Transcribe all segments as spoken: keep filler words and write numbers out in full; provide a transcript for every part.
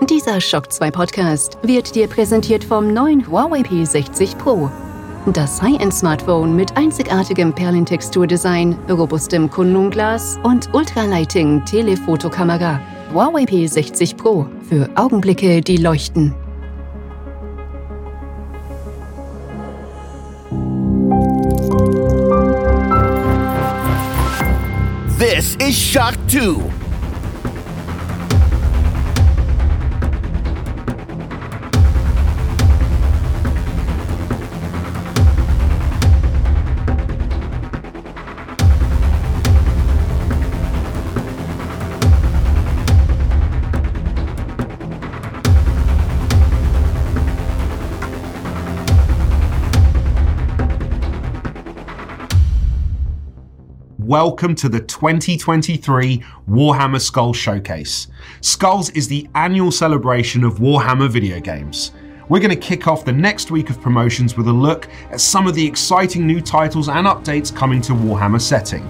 Dieser Shock zwei Podcast wird dir präsentiert vom neuen Huawei P sechzig Pro. Das High-End-Smartphone mit einzigartigem Perlentexturdesign, robustem Kunstglas und Ultralighting-Telefotokamera. Huawei P sechzig Pro für Augenblicke, die leuchten. This is Shock two. Welcome to the twenty twenty-three Warhammer Skulls Showcase. Skulls is the annual celebration of Warhammer video games. We're going to kick off the next week of promotions with a look at some of the exciting new titles and updates coming to Warhammer setting.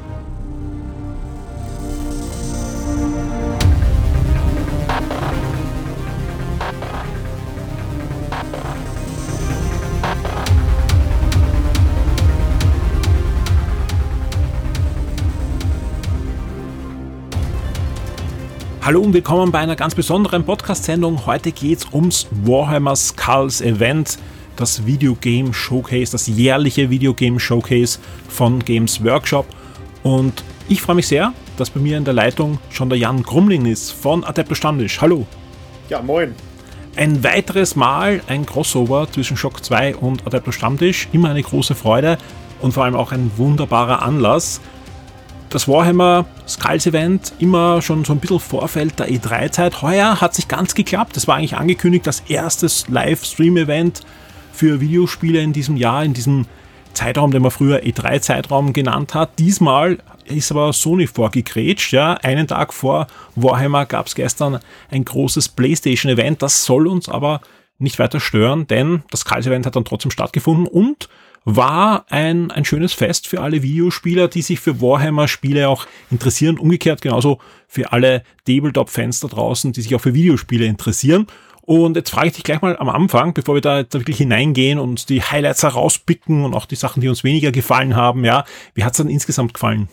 Hallo und willkommen bei einer ganz besonderen Podcast-Sendung. Heute geht's ums Warhammer Skulls Event, das Videogame Showcase, das jährliche Videogame Showcase von Games Workshop. Und ich freue mich sehr, dass bei mir in der Leitung schon der Jan Grumling ist von Adeptus Stammtisch. Hallo. Ja, moin. Ein weiteres Mal ein Crossover zwischen Shock zwei und Adeptus Stammtisch. Immer eine große Freude und vor allem auch ein wunderbarer Anlass. Das Warhammer Skulls Event immer schon so ein bisschen Vorfeld der E drei Zeit. Heuer hat sich ganz geklappt. Das war eigentlich angekündigt, das erstes Livestream-Event für Videospiele in diesem Jahr, in diesem Zeitraum, den man früher E drei Zeitraum genannt hat. Diesmal ist aber Sony vorgegrätscht. Ja. Einen Tag vor Warhammer gab es gestern ein großes PlayStation-Event. Das soll uns aber nicht weiter stören, denn das Skulls Event hat dann trotzdem stattgefunden und war ein, ein schönes Fest für alle Videospieler, die sich für Warhammer-Spiele auch interessieren. Umgekehrt genauso für alle Tabletop-Fans da draußen, die sich auch für Videospiele interessieren. Und jetzt frage ich dich gleich mal am Anfang, bevor wir da jetzt wirklich hineingehen und die Highlights herauspicken und auch die Sachen, die uns weniger gefallen haben. Ja, wie hat's dann insgesamt gefallen?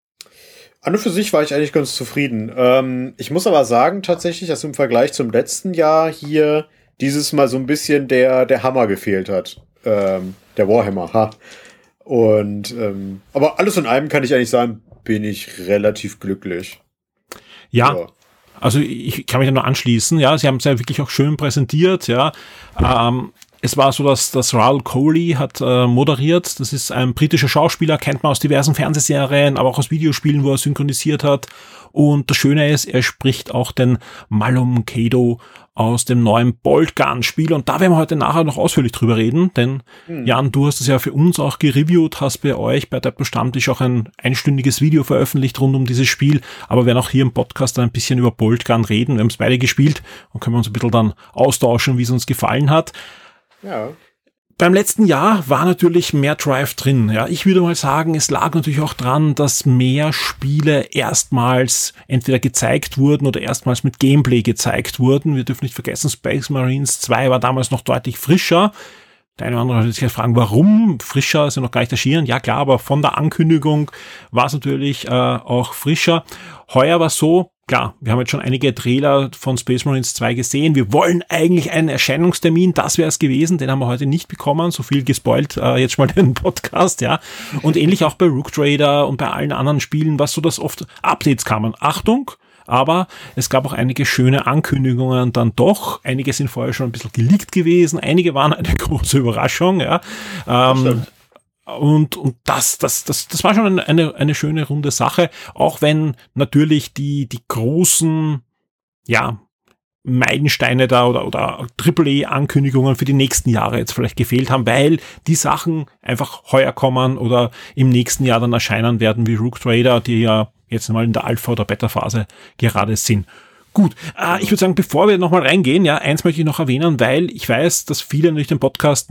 An und für sich war ich eigentlich ganz zufrieden. Ähm, ich muss aber sagen tatsächlich, dass im Vergleich zum letzten Jahr hier dieses Mal so ein bisschen der, der Hammer gefehlt hat. Ähm, der Warhammer, ha. Und, ähm, aber alles in allem kann ich eigentlich sagen, bin ich relativ glücklich. Ja, ja. Also ich kann mich da nur anschließen, ja, sie haben es ja wirklich auch schön präsentiert, ja. Ähm, es war so, dass, dass Rahul Kohli hat äh, moderiert, das ist ein britischer Schauspieler, kennt man aus diversen Fernsehserien, aber auch aus Videospielen, wo er synchronisiert hat. Und das Schöne ist, er spricht auch den Malum Kado aus dem neuen Boltgun-Spiel. Und da werden wir heute nachher noch ausführlich drüber reden, denn hm. Jan, du hast es ja für uns auch gereviewt, hast bei euch bei der Stammtisch auch ein einstündiges Video veröffentlicht rund um dieses Spiel, aber wir werden auch hier im Podcast ein bisschen über Boltgun reden. Wir haben es beide gespielt und können wir uns ein bisschen dann austauschen, wie es uns gefallen hat. Ja. Beim letzten Jahr war natürlich mehr Drive drin. Ja, ich würde mal sagen, es lag natürlich auch dran, dass mehr Spiele erstmals entweder gezeigt wurden oder erstmals mit Gameplay gezeigt wurden. Wir dürfen nicht vergessen, Space Marines zwei war damals noch deutlich frischer. Der eine oder andere wird sich fragen, warum? Frischer ist ja noch gar nicht erschienen. Ja klar, aber von der Ankündigung war es natürlich äh, auch frischer. Heuer war es so, klar, wir haben jetzt schon einige Trailer von Space Marines zwei gesehen. Wir wollen eigentlich einen Erscheinungstermin, das wäre es gewesen, den haben wir heute nicht bekommen. So viel gespoilt, äh, jetzt schon mal den Podcast, ja. Und ähnlich auch bei Rook Trader und bei allen anderen Spielen, was so, dass oft Updates kamen. Achtung! Aber es gab auch einige schöne Ankündigungen dann doch. Einige sind vorher schon ein bisschen geleakt gewesen. Einige waren eine große Überraschung, ja. Ähm, und, und das, das, das, das war schon eine, eine schöne runde Sache. Auch wenn natürlich die, die großen, ja, Meilensteine da oder, oder Triple A-Ankündigungen für die nächsten Jahre jetzt vielleicht gefehlt haben, weil die Sachen einfach heuer kommen oder im nächsten Jahr dann erscheinen werden, wie Rook Trader, die ja jetzt mal in der Alpha- oder Beta-Phase gerade sind. Gut, äh, ich würde sagen, bevor wir nochmal reingehen, ja, eins möchte ich noch erwähnen, weil ich weiß, dass viele natürlich den Podcast nicht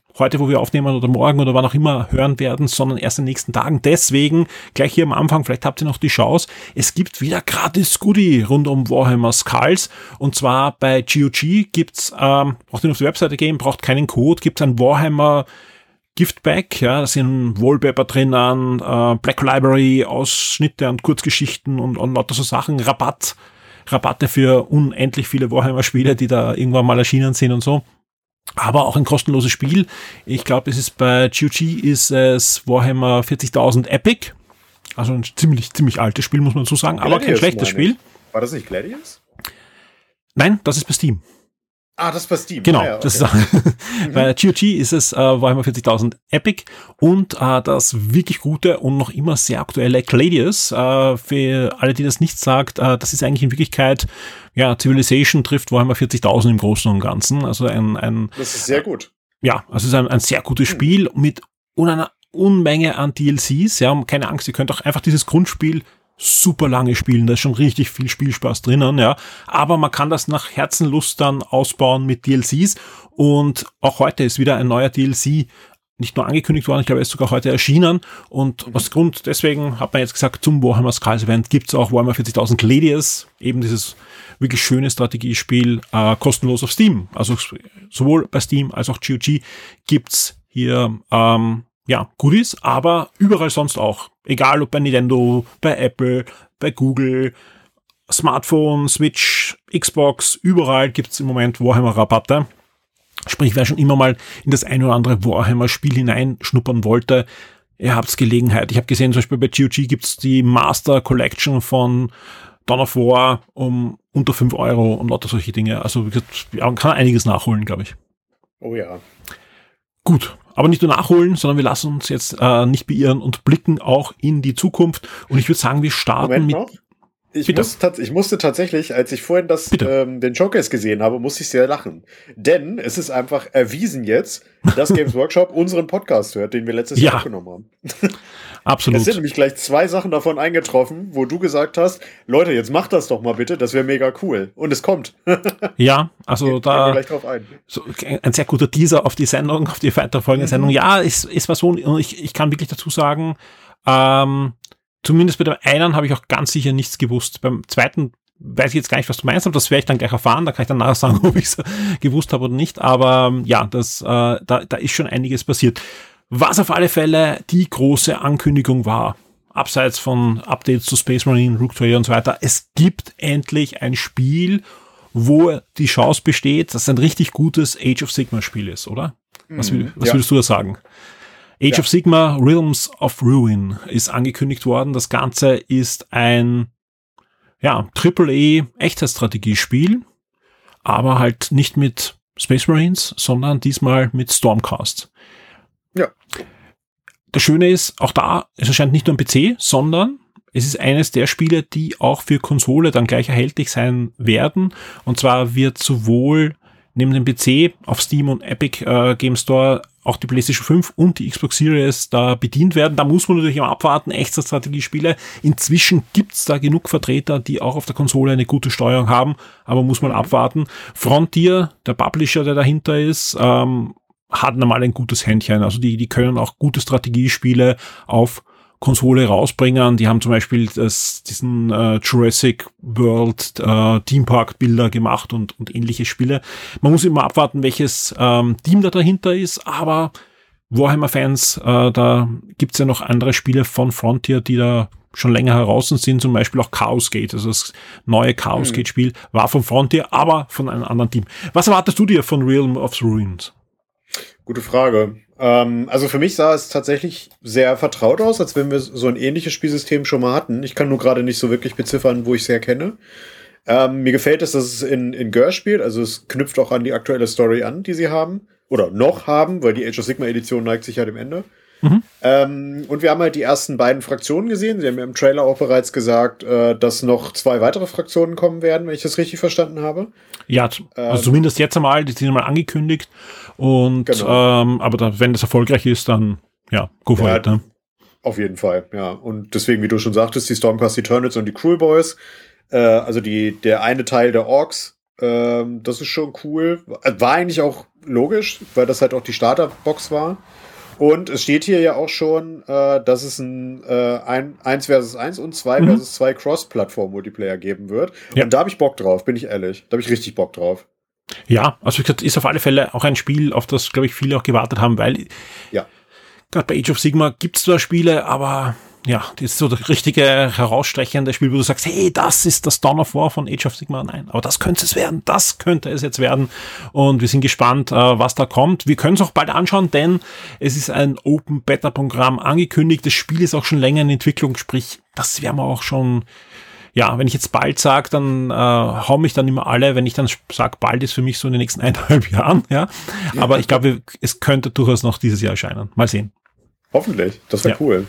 heute, wo wir aufnehmen oder morgen oder wann auch immer hören werden, sondern erst in den nächsten Tagen. Deswegen gleich hier am Anfang, vielleicht habt ihr noch die Chance, es gibt wieder gratis Goodie rund um Warhammer Skulls und zwar bei G O G gibt's, ähm, braucht ihr nur auf die Webseite gehen, braucht keinen Code, gibt's ein Warhammer Giftback, ja, da sind Wallpaper drinnen, äh, Black Library, Ausschnitte und Kurzgeschichten und, und lauter so Sachen, Rabatt, Rabatte für unendlich viele Warhammer-Spiele, die da irgendwann mal erschienen sind und so. Aber auch ein kostenloses Spiel. Ich glaube, es ist bei G O G ist es Warhammer vierzigtausend Epic. Also ein ziemlich, ziemlich altes Spiel, muss man so sagen, aber kein schlechtes Spiel. War das nicht Gladius? Nein, das ist bei Steam. Ah, das ist bei Steam. Genau, ah, ja, okay. das ist, bei G O G ist es äh, Warhammer vierzigtausend Epic und äh, das wirklich gute und noch immer sehr aktuelle Gladius. Äh, für alle, die das nicht sagt, äh, das ist eigentlich in Wirklichkeit, ja, Civilization trifft Warhammer vierzigtausend im Großen und Ganzen. Also ein, ein das ist sehr gut. Ja, also es ist ein, ein sehr gutes Spiel mit einer Unmenge an D L Cs. Ja, keine Angst, ihr könnt auch einfach dieses Grundspiel super lange spielen, da ist schon richtig viel Spielspaß drinnen, ja. Aber man kann das nach Herzenlust dann ausbauen mit D L Cs und auch heute ist wieder ein neuer D L C nicht nur angekündigt worden, ich glaube, er ist sogar heute erschienen und mhm. aus Grund, deswegen hat man jetzt gesagt, zum Warhammer Skulls Event gibt's auch Warhammer vierzigtausend Gladius, eben dieses wirklich schöne Strategiespiel, äh, kostenlos auf Steam. Also sowohl bei Steam als auch G O G gibt's hier, ähm, ja, Goodies, aber überall sonst auch. Egal ob bei Nintendo, bei Apple, bei Google, Smartphone, Switch, Xbox, überall gibt's im Moment Warhammer-Rabatte. Sprich, wer schon immer mal in das ein oder andere Warhammer-Spiel hineinschnuppern wollte, ihr habt's Gelegenheit. Ich habe gesehen, zum Beispiel bei G O G gibt's die Master Collection von Dawn of War um unter fünf Euro und lauter solche Dinge. Also wie gesagt, man kann einiges nachholen, glaube ich. Oh ja. Gut, aber nicht nur nachholen, sondern wir lassen uns jetzt äh, nicht beirren und blicken auch in die Zukunft. Und ich würde sagen, wir starten Moment mit... noch. Ich, muss ich musste tatsächlich, als ich vorhin das, ähm, den Showcase gesehen habe, musste ich sehr lachen. Denn es ist einfach erwiesen jetzt, dass Games Workshop unseren Podcast hört, den wir letztes ja. Jahr aufgenommen haben. Absolut. Es sind nämlich gleich zwei Sachen davon eingetroffen, wo du gesagt hast, Leute, jetzt macht das doch mal bitte, das wäre mega cool. Und es kommt. Ja, also Ge- da gleich drauf ein. So, ein sehr guter Teaser auf die Sendung, auf die weiterfolgende mhm. Sendung. Ja, es, es war so, und ich, ich kann wirklich dazu sagen, ähm, zumindest bei dem einen habe ich auch ganz sicher nichts gewusst. Beim zweiten weiß ich jetzt gar nicht, was du meinst, aber das werde ich dann gleich erfahren. Da kann ich dann nachher sagen, ob ich es gewusst habe oder nicht. Aber ja, das, äh, da, da ist schon einiges passiert. Was auf alle Fälle die große Ankündigung war, abseits von Updates zu Space Marine, Rogue Trader und so weiter, es gibt endlich ein Spiel, wo die Chance besteht, dass es ein richtig gutes Age of Sigmar Spiel ist, oder? Was, Mhm, was ja. würdest du da sagen? Age Ja. of Sigmar Realms of Ruin ist angekündigt worden. Das Ganze ist ein ja, Triple A Echtzeitstrategiespiel, aber halt nicht mit Space Marines, sondern diesmal mit Stormcast. Ja. Das Schöne ist, auch da, es erscheint nicht nur am P C, sondern es ist eines der Spiele, die auch für Konsole dann gleich erhältlich sein werden. Und zwar wird sowohl neben dem P C auf Steam und Epic äh, Game Store auch die PlayStation fünf und die Xbox Series da bedient werden. Da muss man natürlich immer abwarten, Echtzeitstrategiespiele. Inzwischen gibt's da genug Vertreter, die auch auf der Konsole eine gute Steuerung haben, aber muss man abwarten. Frontier, der Publisher, der dahinter ist, ähm, hat normal ein gutes Händchen. Also die, die können auch gute Strategiespiele auf Konsole rausbringen. Die haben zum Beispiel das, diesen äh, Jurassic World äh, Theme Park Bilder gemacht und, und ähnliche Spiele. Man muss immer abwarten, welches ähm, Team da dahinter ist, aber Warhammer-Fans, äh, da gibt's ja noch andere Spiele von Frontier, die da schon länger heraus sind, zum Beispiel auch Chaos Gate, also das neue Chaos Gate Spiel war von Frontier, aber von einem anderen Team. Was erwartest du dir von Realm of Ruins? Gute Frage. Ähm, also für mich sah es tatsächlich sehr vertraut aus, als wenn wir so ein ähnliches Spielsystem schon mal hatten. Ich kann nur gerade nicht so wirklich beziffern, wo ich es herkenne. Ähm, mir gefällt es, dass es in, in Gur spielt, also es knüpft auch an die aktuelle Story an, die sie haben. Oder noch haben, weil die Age of Sigmar Edition neigt sich ja dem Ende. Mhm. Ähm, und wir haben halt die ersten beiden Fraktionen gesehen. Sie haben ja im Trailer auch bereits gesagt, äh, dass noch zwei weitere Fraktionen kommen werden, wenn ich das richtig verstanden habe. Ja, also ähm, zumindest jetzt einmal, die sind mal angekündigt. Und genau. ähm, aber da, wenn das erfolgreich ist, dann ja, go for ja, it. Ne? Auf jeden Fall, ja. Und deswegen, wie du schon sagtest, die Stormcast Eternals und die Cruel Boys, äh, also die der eine Teil der Orks, ähm, das ist schon cool. War eigentlich auch logisch, weil das halt auch die Starterbox war. Und es steht hier ja auch schon, äh, dass es ein äh, eins versus eins und zwei versus zwei Cross-Plattform-Multiplayer geben wird. Ja. Und da habe ich Bock drauf, bin ich ehrlich. Da habe ich richtig Bock drauf. Ja, also wie gesagt, ist auf alle Fälle auch ein Spiel, auf das, glaube ich, viele auch gewartet haben, weil ja. gerade bei Age of Sigmar gibt es zwar Spiele, aber ja, das ist so das richtige herausstechende Spiel, wo du sagst, hey, das ist das Dawn of War von Age of Sigmar. Nein, aber das könnte es werden, das könnte es jetzt werden. Und wir sind gespannt, was da kommt. Wir können es auch bald anschauen, denn es ist ein Open-Beta-Programm angekündigt. Das Spiel ist auch schon länger in Entwicklung, sprich, das werden wir auch schon, ja, wenn ich jetzt bald sage, dann äh, hauen mich dann immer alle, wenn ich dann sage, bald ist für mich so in den nächsten eineinhalb Jahren, ja. Aber ich glaube, es könnte durchaus noch dieses Jahr erscheinen. Mal sehen. Hoffentlich, das wäre ja. cool.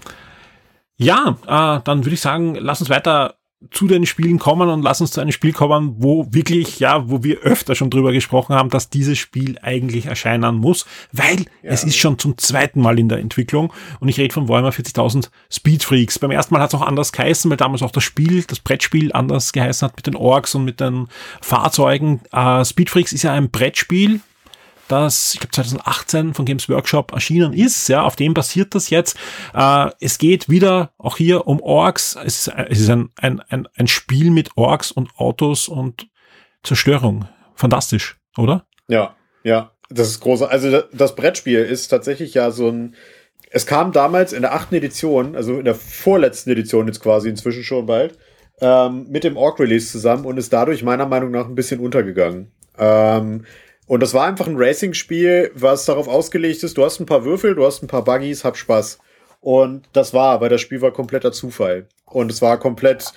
Ja, äh, dann würde ich sagen, lass uns weiter zu den Spielen kommen und lass uns zu einem Spiel kommen, wo wirklich, ja, wo wir öfter schon drüber gesprochen haben, dass dieses Spiel eigentlich erscheinen muss, weil ja. es ist schon zum zweiten Mal in der Entwicklung und ich rede von Warhammer vierzigtausend Speed Freaks. Beim ersten Mal hat es auch anders geheißen, weil damals auch das Spiel, das Brettspiel anders geheißen hat mit den Orks und mit den Fahrzeugen. Äh, Speed Freaks ist ja ein Brettspiel, das, ich glaube, zwanzig achtzehn von Games Workshop erschienen ist. Ja, auf dem basiert das jetzt. Äh, es geht wieder auch hier um Orks. Es ist, es ist ein, ein, ein, ein Spiel mit Orks und Autos und Zerstörung. Fantastisch, oder? Ja, ja, das ist groß. Also das Brettspiel ist tatsächlich ja so ein, es kam damals in der achten Edition, also in der vorletzten Edition jetzt quasi inzwischen schon bald, ähm, mit dem Ork-Release zusammen und ist dadurch meiner Meinung nach ein bisschen untergegangen. Ähm, Und das war einfach ein Racing-Spiel, was darauf ausgelegt ist, du hast ein paar Würfel, du hast ein paar Buggies, hab Spaß. Und das war, weil das Spiel war kompletter Zufall. Und es war komplett,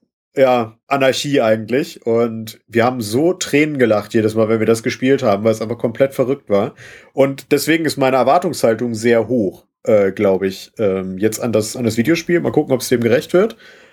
ja, Anarchie eigentlich. Und wir haben so Tränen gelacht jedes Mal, wenn wir das gespielt haben, weil es einfach komplett verrückt war. Und deswegen ist meine Erwartungshaltung sehr hoch, äh, glaube ich, ähm, jetzt an das, an das Videospiel. Mal gucken, ob es dem gerecht wird.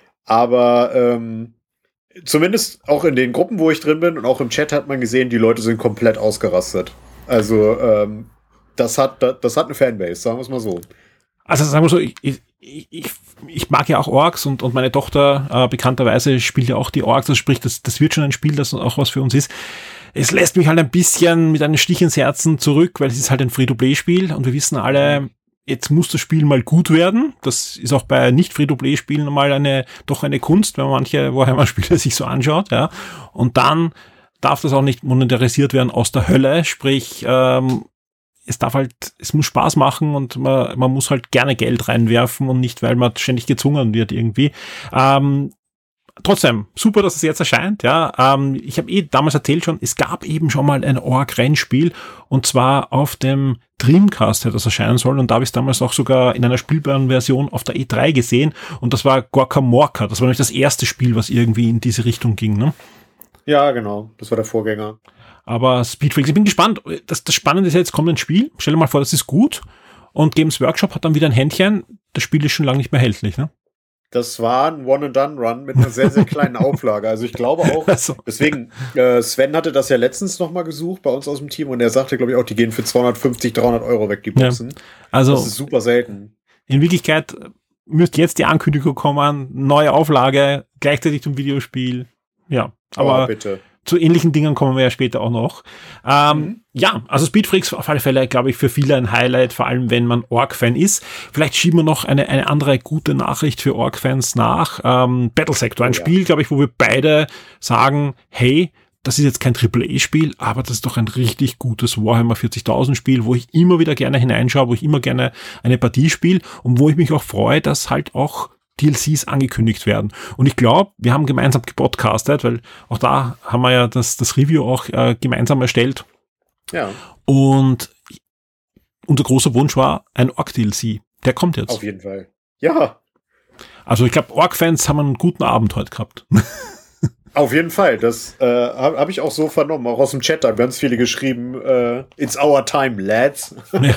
Aber, ähm, zumindest auch in den Gruppen, wo ich drin bin und auch im Chat hat man gesehen, die Leute sind komplett ausgerastet. Also ähm, das hat das hat eine Fanbase, sagen wir es mal so. Also sagen wir so, ich, ich, ich, ich mag ja auch Orks und, und meine Tochter äh, bekannterweise spielt ja auch die Orks, das sprich, das, das wird schon ein Spiel, das auch was für uns ist. Es lässt mich halt ein bisschen mit einem Stich ins Herzen zurück, weil es ist halt ein Free-to-Play-Spiel und wir wissen alle, jetzt muss das Spiel mal gut werden. Das ist auch bei Nicht-Free-to-Play-Spielen mal eine, doch eine Kunst, wenn man manche Warhammer-Spiele sich so anschaut, ja. Und dann darf das auch nicht monetarisiert werden aus der Hölle, sprich, ähm, es darf halt, es muss Spaß machen und man, man muss halt gerne Geld reinwerfen und nicht, weil man ständig gezwungen wird irgendwie. Ähm, Trotzdem, super, dass es jetzt erscheint, ja. Ähm, ich habe eh damals erzählt schon, es gab eben schon mal ein Ork-Rennspiel und zwar auf dem Dreamcast, der das erscheinen soll und da habe ich es damals auch sogar in einer spielbaren Version auf der E drei gesehen und das war Gorka Morka. Das war nämlich das erste Spiel, was irgendwie in diese Richtung ging, ne? Ja, genau. Das war der Vorgänger. Aber Speed Freaks, ich bin gespannt. Das, das Spannende ist ja, jetzt kommt ein Spiel. Stell dir mal vor, das ist gut und Games Workshop hat dann wieder ein Händchen. Das Spiel ist schon lange nicht mehr erhältlich, ne? Das war ein One-and-Done-Run mit einer sehr, sehr kleinen Auflage. Also ich glaube auch, also. deswegen, äh, Sven hatte das ja letztens noch mal gesucht bei uns aus dem Team und er sagte, glaube ich, auch, die gehen für zweihundertfünfzig, dreihundert Euro weg, die Boxen. Ja. Also, das ist super selten. In Wirklichkeit müsste jetzt die Ankündigung kommen, neue Auflage, gleichzeitig zum Videospiel. Ja, aber oh, bitte. Zu ähnlichen Dingen kommen wir ja später auch noch. Ähm, mhm. Ja, also Speed Freaks auf alle Fälle, glaube ich, für viele ein Highlight, vor allem wenn man Ork-Fan ist. Vielleicht schieben wir noch eine, eine andere gute Nachricht für Ork-Fans nach. Ähm, Battlesector, ein oh, ja. Spiel, glaube ich, wo wir beide sagen, hey, das ist jetzt kein Triple A-Spiel, aber das ist doch ein richtig gutes Warhammer vierzigtausend Spiel, wo ich immer wieder gerne hineinschaue, wo ich immer gerne eine Partie spiele und wo ich mich auch freue, dass halt auch D L Cs angekündigt werden. Und ich glaube, wir haben gemeinsam gepodcastet, weil auch da haben wir ja das, das Review auch äh, gemeinsam erstellt. Ja. Und unser großer Wunsch war ein Ork-D L C. Der kommt jetzt. Auf jeden Fall. Ja. Also ich glaube, Ork-Fans haben einen guten Abend heute gehabt. Auf jeden Fall, das äh, habe hab ich auch so vernommen, auch aus dem Chat, da haben ganz viele geschrieben, äh, it's our time, lads. Ja.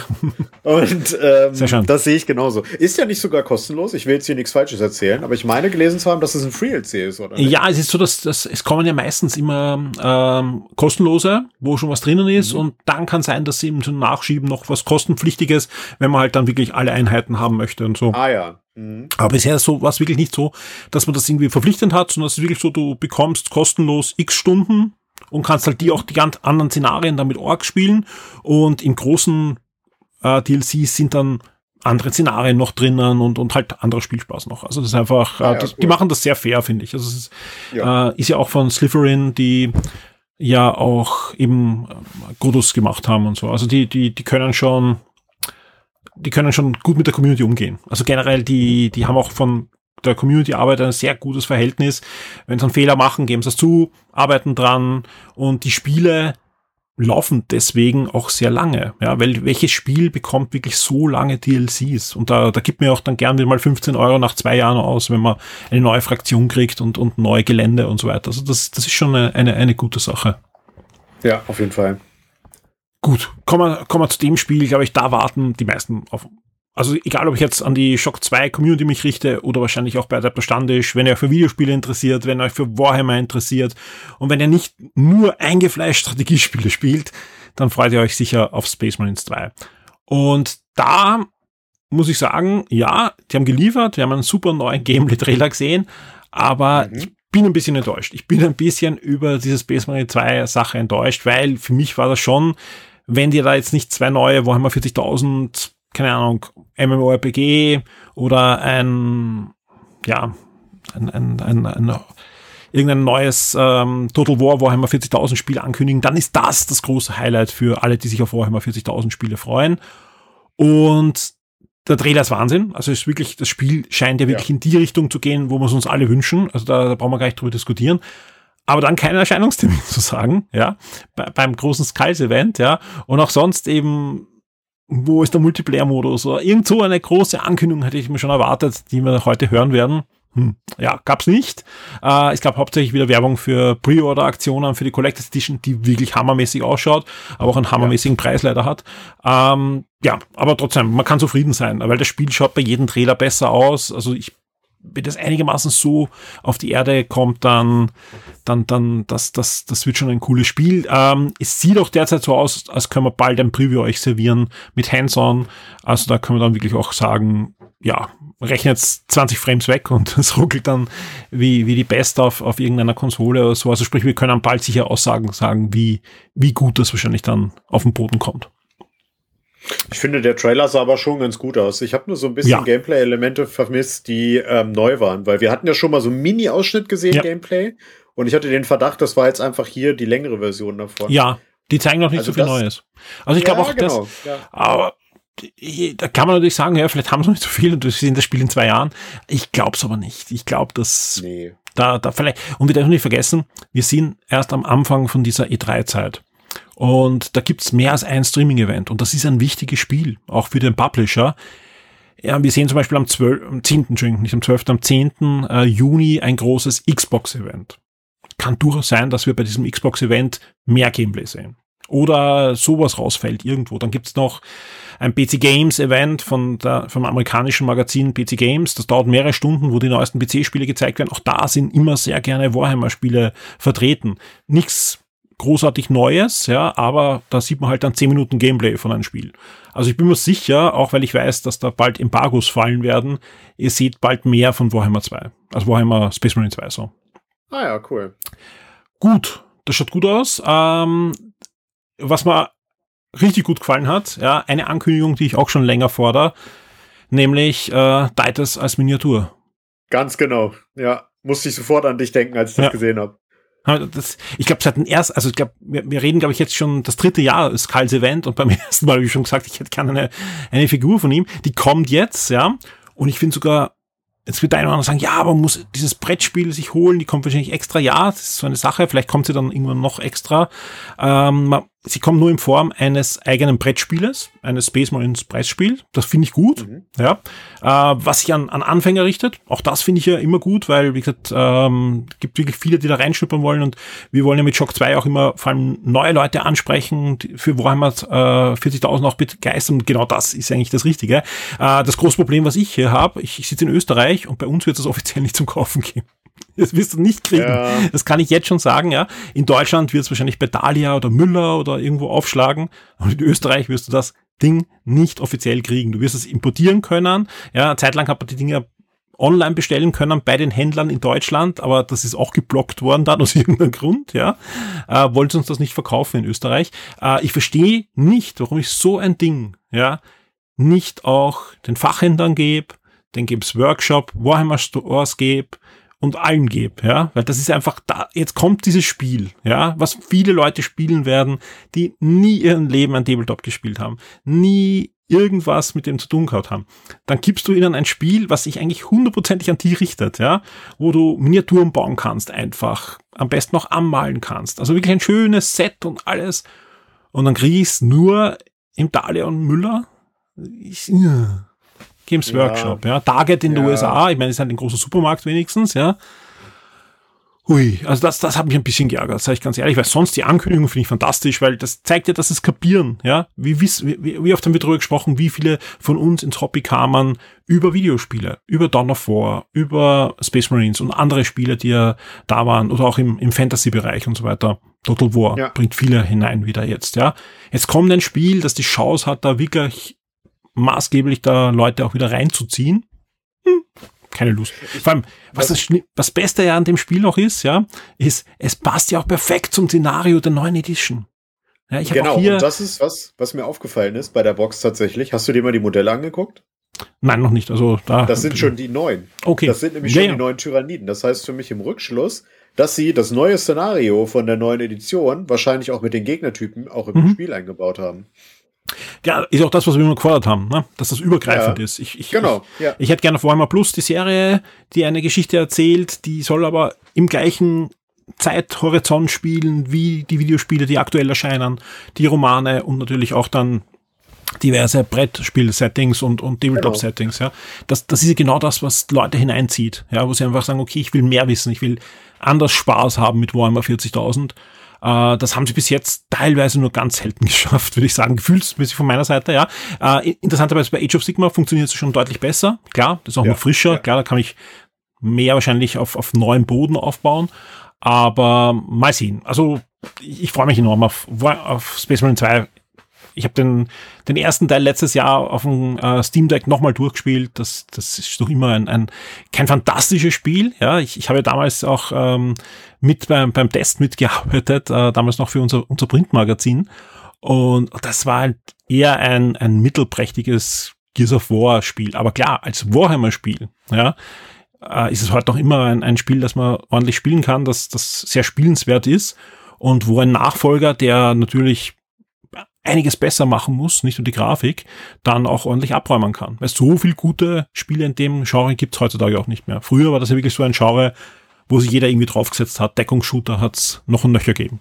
Und ähm, das sehe ich genauso. Ist ja nicht sogar kostenlos, ich will jetzt hier nichts Falsches erzählen, aber ich meine gelesen zu haben, dass es ein Free-D L C ist, oder nicht? Ja, es ist so, dass, dass es kommen ja meistens immer ähm, kostenlose, wo schon was drinnen ist mhm. und dann kann sein, dass sie eben zum Nachschieben noch was kostenpflichtiges, wenn man halt dann wirklich alle Einheiten haben möchte und so. Ah ja. Aber bisher so, war es wirklich nicht so, dass man das irgendwie verpflichtend hat, sondern es ist wirklich so, du bekommst kostenlos x Stunden, und kannst halt die auch die ganz anderen Szenarien dann mit Orks spielen und im großen äh, D L Cs sind dann andere Szenarien noch drinnen und und halt anderer Spielspaß noch. Also das ist einfach, äh, ja, das, cool. Die machen das sehr fair, finde ich. Also es ist ja. Äh, ist ja auch von Slytherin, die ja auch eben äh, Godus gemacht haben und so. Also die die die können schon die können schon gut mit der Community umgehen. Also generell die die haben auch von der Community-Arbeit ein sehr gutes Verhältnis. Wenn sie einen Fehler machen, geben sie es zu, arbeiten dran und die Spiele laufen deswegen auch sehr lange. Ja, weil welches Spiel bekommt wirklich so lange D L Cs? Und da, da gibt mir auch dann gern wieder mal fünfzehn Euro nach zwei Jahren aus, wenn man eine neue Fraktion kriegt und, und neue Gelände und so weiter. Also das, das ist schon eine, eine, eine gute Sache. Ja, auf jeden Fall. Gut, kommen wir, kommen wir zu dem Spiel, glaube ich, da warten die meisten auf. Also egal, ob ich jetzt an die Shock zwei Community mich richte oder wahrscheinlich auch bei Adeptus Standish, wenn ihr euch für Videospiele interessiert, wenn ihr euch für Warhammer interessiert und wenn ihr nicht nur eingefleischt Strategiespiele spielt, dann freut ihr euch sicher auf Space Marines zwei. Und da muss ich sagen, ja, die haben geliefert, wir haben einen super neuen Gameplay-Trailer gesehen, aber mhm. ich bin ein bisschen enttäuscht. Ich bin ein bisschen über diese Space Marine zwei Sache enttäuscht, weil für mich war das schon, wenn dir da jetzt nicht zwei neue Warhammer vierzigtausend, keine Ahnung, MMORPG oder ein, ja, ein, ein, ein, ein irgendein neues ähm, Total War Warhammer vierzigtausend Spiel ankündigen, dann ist das das große Highlight für alle, die sich auf Warhammer vierzigtausend Spiele freuen. Und der Trailer ist Wahnsinn. Also ist wirklich, das Spiel scheint ja wirklich ja. in die Richtung zu gehen, wo wir es uns alle wünschen. Also da, da brauchen wir gar nicht drüber diskutieren. Aber dann keinen Erscheinungstermin zu sagen, ja, Be- beim großen Skulls-Event, ja, und auch sonst eben, wo ist der Multiplayer-Modus oder irgend so eine große Ankündigung hätte ich mir schon erwartet, die wir heute hören werden. Hm, ja, gab's nicht. Äh, es gab hauptsächlich wieder Werbung für Pre-Order-Aktionen, für die Collector's Edition, die wirklich hammermäßig ausschaut, aber auch einen hammermäßigen ja. Preis leider hat. Ähm, ja, aber trotzdem, man kann zufrieden sein, weil das Spiel schaut bei jedem Trailer besser aus. Also ich wenn das einigermaßen so auf die Erde kommt, dann, dann, dann, das, das, das wird schon ein cooles Spiel. Ähm, es sieht auch derzeit so aus, als können wir bald ein Preview euch servieren mit Hands-on. Also da können wir dann wirklich auch sagen, ja, rechnet zwanzig Frames weg und es ruckelt dann wie, wie die Best auf, auf irgendeiner Konsole oder so. Also sprich, wir können dann bald sicher Aussagen sagen, wie, wie gut das wahrscheinlich dann auf den Boden kommt. Ich finde, der Trailer sah aber schon ganz gut aus. Ich habe nur so ein bisschen ja. Gameplay-Elemente vermisst, die ähm, neu waren, weil wir hatten ja schon mal so einen Mini-Ausschnitt gesehen, ja. Gameplay, und ich hatte den Verdacht, das war jetzt einfach hier die längere Version davon. Ja, die zeigen noch nicht also so viel das, Neues. Also ich glaube ja, auch, genau, das, ja. aber da kann man natürlich sagen, ja, vielleicht haben sie noch nicht so viel und wir sehen das Spiel in zwei Jahren. Ich glaube es aber nicht. Ich glaube, dass nee. da, da vielleicht, und wir dürfen nicht vergessen, wir sind erst am Anfang von dieser E drei Zeit. Und da gibt's mehr als ein Streaming-Event. Und das ist ein wichtiges Spiel, auch für den Publisher. Ja, wir sehen zum Beispiel am zwölften, am zehnten, Entschuldigung, nicht am zwölften, am zehnten Äh, Juni ein großes Xbox-Event. Kann durchaus sein, dass wir bei diesem Xbox-Event mehr Gameplay sehen. Oder sowas rausfällt irgendwo. Dann gibt's noch ein P C Games-Event von der, vom amerikanischen Magazin P C Games. Das dauert mehrere Stunden, wo die neuesten P C-Spiele gezeigt werden. Auch da sind immer sehr gerne Warhammer-Spiele vertreten. Nichts großartig Neues, ja, aber da sieht man halt dann zehn Minuten Gameplay von einem Spiel. Also ich bin mir sicher, auch weil ich weiß, dass da bald Embargos fallen werden, ihr seht bald mehr von Warhammer zwei. Also Warhammer Space Marine zwei, so. Ah ja, cool. Gut, das schaut gut aus. Ähm, was mir richtig gut gefallen hat, ja, eine Ankündigung, die ich auch schon länger fordere, nämlich äh, Titus als Miniatur. Ganz genau, ja. Musste ich sofort an dich denken, als ich das ja. gesehen habe. Das, ich glaube, seit dem ersten, also ich glaube, wir, wir reden, glaube ich, jetzt schon das dritte Jahr des Skulls Event und beim ersten Mal habe ich schon gesagt, ich hätte gerne eine, eine Figur von ihm. Die kommt jetzt, ja, und ich finde sogar, jetzt wird der eine oder andere sagen, ja, aber man muss dieses Brettspiel sich holen, die kommt wahrscheinlich extra, ja, das ist so eine Sache, vielleicht kommt sie dann irgendwann noch extra. Ähm, sie kommt nur in Form eines eigenen Brettspieles, eines Space Marines Brettspiel, das finde ich gut, mhm. ja. Äh, was sich an, an Anfänger richtet, auch das finde ich ja immer gut, weil, wie gesagt, ähm, gibt wirklich viele, die da reinschnuppern wollen und wir wollen ja mit Shock zwei auch immer vor allem neue Leute ansprechen, die für Warhammer äh, vierzigtausend auch begeistern und genau das ist eigentlich das Richtige. Äh, das große Problem, was ich hier habe, ich, ich sitze in Österreich und bei uns wird es offiziell nicht zum Kaufen geben. Das wirst du nicht kriegen. Ja. Das kann ich jetzt schon sagen, ja. In Deutschland wird es wahrscheinlich bei Thalia oder Müller oder irgendwo aufschlagen. Und in Österreich wirst du das Ding nicht offiziell kriegen. Du wirst es importieren können. Ja, eine Zeit lang hat man die Dinger online bestellen können bei den Händlern in Deutschland, aber das ist auch geblockt worden dann aus irgendeinem Grund, ja. Äh, wollten sie uns das nicht verkaufen in Österreich. Äh, ich verstehe nicht, warum ich so ein Ding, ja, nicht auch den Fachhändlern gebe, den Games Workshop, Warhammer Stores gebe und allen gebe, ja, weil das ist einfach da, jetzt kommt dieses Spiel, ja, was viele Leute spielen werden, die nie ihren Leben ein Tabletop gespielt haben, nie irgendwas mit dem zu tun gehabt haben. Dann gibst du ihnen ein Spiel, was sich eigentlich hundertprozentig an die richtet, ja, wo du Miniaturen bauen kannst einfach, am besten noch anmalen kannst, also wirklich ein schönes Set und alles, und dann kriegst du nur im Dalion Müller ich, ja. Games Workshop, ja, ja. Target in ja. den U S A, ich meine, es ist halt ein großer Supermarkt wenigstens, ja. Hui, also das, das hat mich ein bisschen geärgert, sage ich ganz ehrlich, weil sonst die Ankündigung finde ich fantastisch, weil das zeigt ja, dass es kapieren, ja. Wie, wie, wie oft haben wir darüber gesprochen, wie viele von uns ins Hobby kamen über Videospiele, über Dawn of War, über Space Marines und andere Spiele, die ja da waren, oder auch im, im Fantasy-Bereich und so weiter. Total War ja. bringt viele hinein wieder jetzt, ja. Jetzt kommt ein Spiel, das die Chance hat, da wirklich maßgeblich da Leute auch wieder reinzuziehen. Hm, keine Lust. Vor allem, was das, das Beste ja an dem Spiel noch ist, ja, ist, es passt ja auch perfekt zum Szenario der neuen Edition. Ja, ich genau, auch hier, und das ist was, was mir aufgefallen ist bei der Box tatsächlich. Hast du dir mal die Modelle angeguckt? Nein, noch nicht. Also da. Das sind schon die neuen. Okay. Das sind nämlich ja, schon ja. die neuen Tyranniden. Das heißt für mich im Rückschluss, dass sie das neue Szenario von der neuen Edition wahrscheinlich auch mit den Gegnertypen auch im mhm. Spiel eingebaut haben. Ja, ist auch das, was wir immer gefordert haben, ne? Dass das übergreifend ja, ist. Ich, ich, genau, ich, ja. ich hätte gerne Warhammer Plus die Serie, die eine Geschichte erzählt, die soll aber im gleichen Zeithorizont spielen wie die Videospiele, die aktuell erscheinen, die Romane und natürlich auch dann diverse Brettspiel-Settings und, und Tabletop-Settings, genau. ja. Das, das ist genau das, was Leute hineinzieht, ja, wo sie einfach sagen, okay, ich will mehr wissen, ich will anders Spaß haben mit Warhammer vierzigtausend. Uh, das haben sie bis jetzt teilweise nur ganz selten geschafft, würde ich sagen, gefühlsmäßig von meiner Seite, ja. Uh, interessanterweise bei Age of Sigmar funktioniert es schon deutlich besser, klar, das ist auch ja, noch frischer, ja. klar, da kann ich mehr wahrscheinlich auf, auf neuem Boden aufbauen, aber mal sehen. Also ich, ich freue mich enorm auf, auf Space Marine zwei. Ich habe den, den ersten Teil letztes Jahr auf dem äh, Steam Deck nochmal durchgespielt. Das, das ist doch immer ein, ein kein fantastisches Spiel. Ja, ich, ich habe ja damals auch ähm, mit beim, beim Test mitgearbeitet, äh, damals noch für unser, unser Printmagazin. Und das war halt eher ein, ein mittelprächtiges Gears of War Spiel. Aber klar, als Warhammer Spiel, ja, äh, ist es heute noch immer ein, ein Spiel, das man ordentlich spielen kann, das, das sehr spielenswert ist und wo ein Nachfolger, der natürlich einiges besser machen muss, nicht nur die Grafik, dann auch ordentlich abräumen kann. Weil so viel gute Spiele in dem Genre gibt es heutzutage auch nicht mehr. Früher war das ja wirklich so ein Genre, wo sich jeder irgendwie draufgesetzt hat. Deckungsshooter hat es noch ein Nöcher gegeben.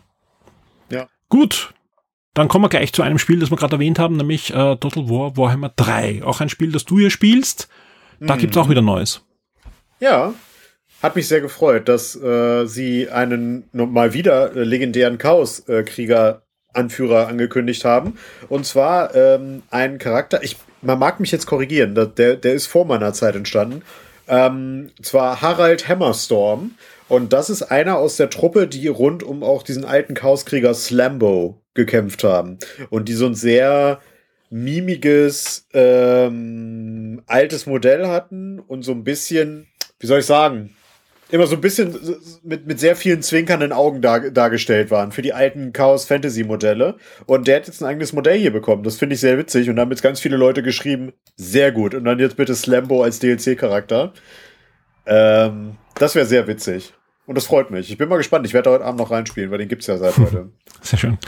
Ja. Gut, dann kommen wir gleich zu einem Spiel, das wir gerade erwähnt haben, nämlich äh, Total War Warhammer drei. Auch ein Spiel, das du hier spielst. Da mhm. gibt es auch wieder Neues. Ja, hat mich sehr gefreut, dass äh, sie einen mal wieder äh, legendären Chaos-Krieger Anführer angekündigt haben. Und zwar ähm, ein Charakter, ich, man mag mich jetzt korrigieren, der, der ist vor meiner Zeit entstanden. Ähm, zwar Harald Hammerstorm. Und das ist einer aus der Truppe, die rund um auch diesen alten Chaoskrieger Slambo gekämpft haben. Und die so ein sehr mimiges, ähm, altes Modell hatten und so ein bisschen, wie soll ich sagen, immer so ein bisschen mit, mit sehr vielen zwinkernden Augen dar, dargestellt waren für die alten Chaos-Fantasy-Modelle. Und der hat jetzt ein eigenes Modell hier bekommen. Das finde ich sehr witzig. Und da haben jetzt ganz viele Leute geschrieben, sehr gut. Und dann jetzt bitte Slambo als D L C-Charakter. Ähm, das wäre sehr witzig. Und das freut mich. Ich bin mal gespannt. Ich werde heute Abend noch reinspielen, weil den gibt's ja seit heute. Sehr schön.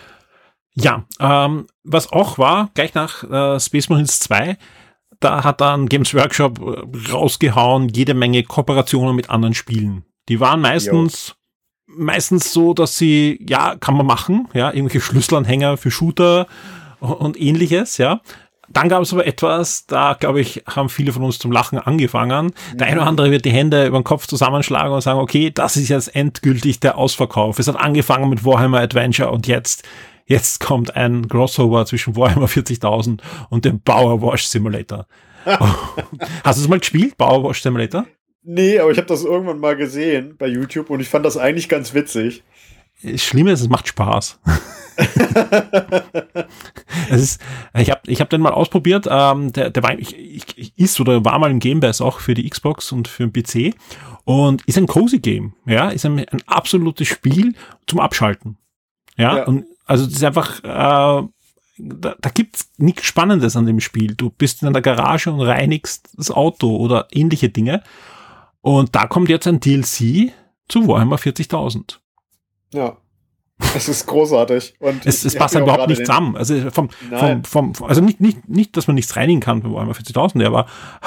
Ja, ähm, was auch war, gleich nach äh, Space Marines zwei, da hat dann Games Workshop rausgehauen, jede Menge Kooperationen mit anderen Spielen. Die waren meistens, jo. meistens so, dass sie, ja, kann man machen, ja, irgendwelche Schlüsselanhänger für Shooter und ähnliches, ja. Dann gab es aber etwas, da, glaube ich, haben viele von uns zum Lachen angefangen. Der eine oder andere wird die Hände über den Kopf zusammenschlagen und sagen, okay, das ist jetzt endgültig der Ausverkauf. Es hat angefangen mit Warhammer Adventure und jetzt Jetzt kommt ein Crossover zwischen Warhammer vierzigtausend und dem Power Wash Simulator. Hast du es mal gespielt, Power Wash Simulator? Nee, aber ich habe das irgendwann mal gesehen bei YouTube und ich fand das eigentlich ganz witzig. Das Schlimme ist, es macht Spaß. Es ist, ich habe ich hab den mal ausprobiert, ähm, der, der war, ich, ich, ist oder war mal im Game Pass auch für die Xbox und für den P C und ist ein cozy Game, ja, ist ein, ein absolutes Spiel zum Abschalten. Ja, ja. Und also das ist einfach, äh, da, da gibt's nichts Spannendes an dem Spiel. Du bist in der Garage und reinigst das Auto oder ähnliche Dinge. Und da kommt jetzt ein D L C zu Warhammer vierzigtausend. Ja. Es ist großartig. Und es es passt halt überhaupt nicht zusammen. Also vom, vom, vom, vom, also nicht, nicht, nicht, dass man nichts reinigen kann bei Warhammer vierzigtausend, aber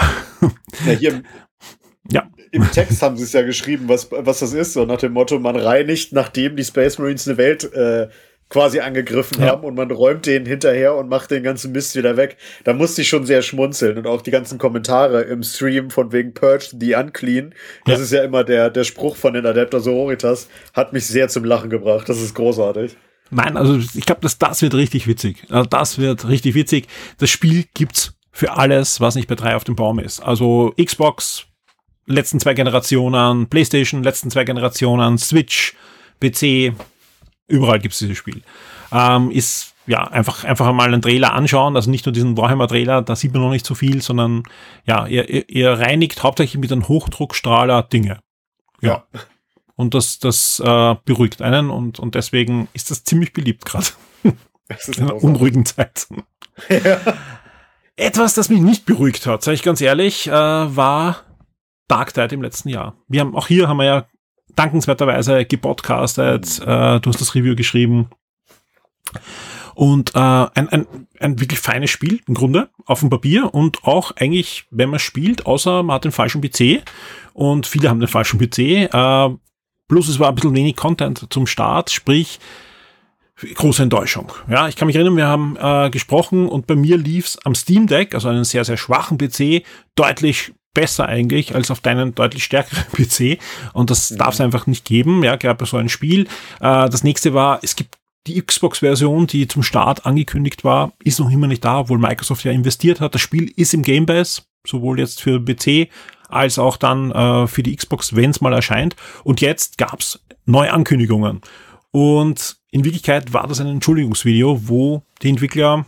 ja, hier im, ja. im Text haben sie es ja geschrieben, was, was das ist, so nach dem Motto, man reinigt, nachdem die Space Marines eine Welt äh, quasi angegriffen ja. haben und man räumt denen hinterher und macht den ganzen Mist wieder weg. Da musste ich schon sehr schmunzeln und auch die ganzen Kommentare im Stream von wegen Purge the Unclean, das ja. ist ja immer der, der Spruch von den Adeptor Sororitas, hat mich sehr zum Lachen gebracht. Das ist großartig. Nein, also ich glaube, das, das wird richtig witzig. Also das wird richtig witzig. Das Spiel gibt's für alles, was nicht bei drei auf dem Baum ist. Also Xbox, letzten zwei Generationen, PlayStation, letzten zwei Generationen, Switch, P C, überall gibt's dieses Spiel. Ähm, ist ja einfach einfach mal einen Trailer anschauen, also nicht nur diesen Warhammer-Trailer, da sieht man noch nicht so viel, sondern ja, ihr, ihr, ihr reinigt hauptsächlich mit einem Hochdruckstrahler Dinge. Ja. ja. Und das, das äh, beruhigt einen und, und deswegen ist das ziemlich beliebt gerade. In einer unruhigen Zeit. Ja. Etwas, das mich nicht beruhigt hat, sage ich ganz ehrlich, äh, war Dark Tide im letzten Jahr. Wir haben auch hier haben wir ja dankenswerterweise gepodcastet, äh, du hast das Review geschrieben und äh, ein, ein, ein wirklich feines Spiel im Grunde auf dem Papier und auch eigentlich, wenn man spielt, außer man hat den falschen P C und viele haben den falschen P C, äh, plus es war ein bisschen wenig Content zum Start, sprich große Enttäuschung. Ja, ich kann mich erinnern, wir haben äh, gesprochen und bei mir lief's am Steam Deck, also einen sehr, sehr schwachen P C, deutlich besser eigentlich als auf deinen deutlich stärkeren P C und das mhm. darf es einfach nicht geben, ja, gerade bei so einem Spiel. Äh, das nächste war, es gibt die Xbox-Version, die zum Start angekündigt war, ist noch immer nicht da, obwohl Microsoft ja investiert hat. Das Spiel ist im Game Pass, sowohl jetzt für P C als auch dann äh, für die Xbox, wenn es mal erscheint. Und jetzt gab's neue Ankündigungen. Und in Wirklichkeit war das ein Entschuldigungsvideo, wo die Entwickler,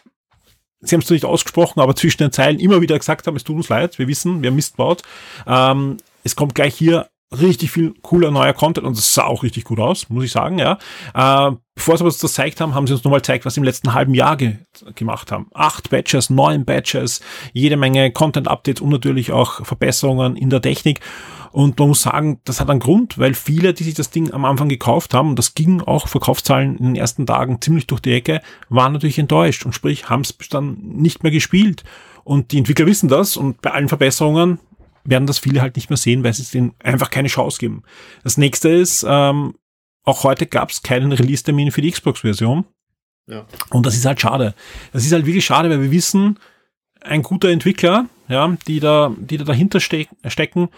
sie haben es nicht ausgesprochen, aber zwischen den Zeilen immer wieder gesagt haben, es tut uns leid, wir wissen, wir haben Mist gebaut. Ähm, es kommt gleich hier richtig viel cooler neuer Content und es sah auch richtig gut aus, muss ich sagen, ja. Äh, bevor sie uns das gezeigt haben, haben sie uns nochmal gezeigt, was sie im letzten halben Jahr ge- gemacht haben. Acht Patches, neun Patches, jede Menge Content-Updates und natürlich auch Verbesserungen in der Technik. Und man muss sagen, das hat einen Grund, weil viele, die sich das Ding am Anfang gekauft haben, und das ging auch Verkaufszahlen in den ersten Tagen ziemlich durch die Ecke, waren natürlich enttäuscht und sprich, haben es dann nicht mehr gespielt. Und die Entwickler wissen das und bei allen Verbesserungen werden das viele halt nicht mehr sehen, weil sie es denen einfach keine Chance geben. Das nächste ist, ähm, auch heute gab es keinen Release-Termin für die Xbox-Version. Ja. Und das ist halt schade. Das ist halt wirklich schade, weil wir wissen, ein guter Entwickler, ja, die da, die da dahinter ste- stecken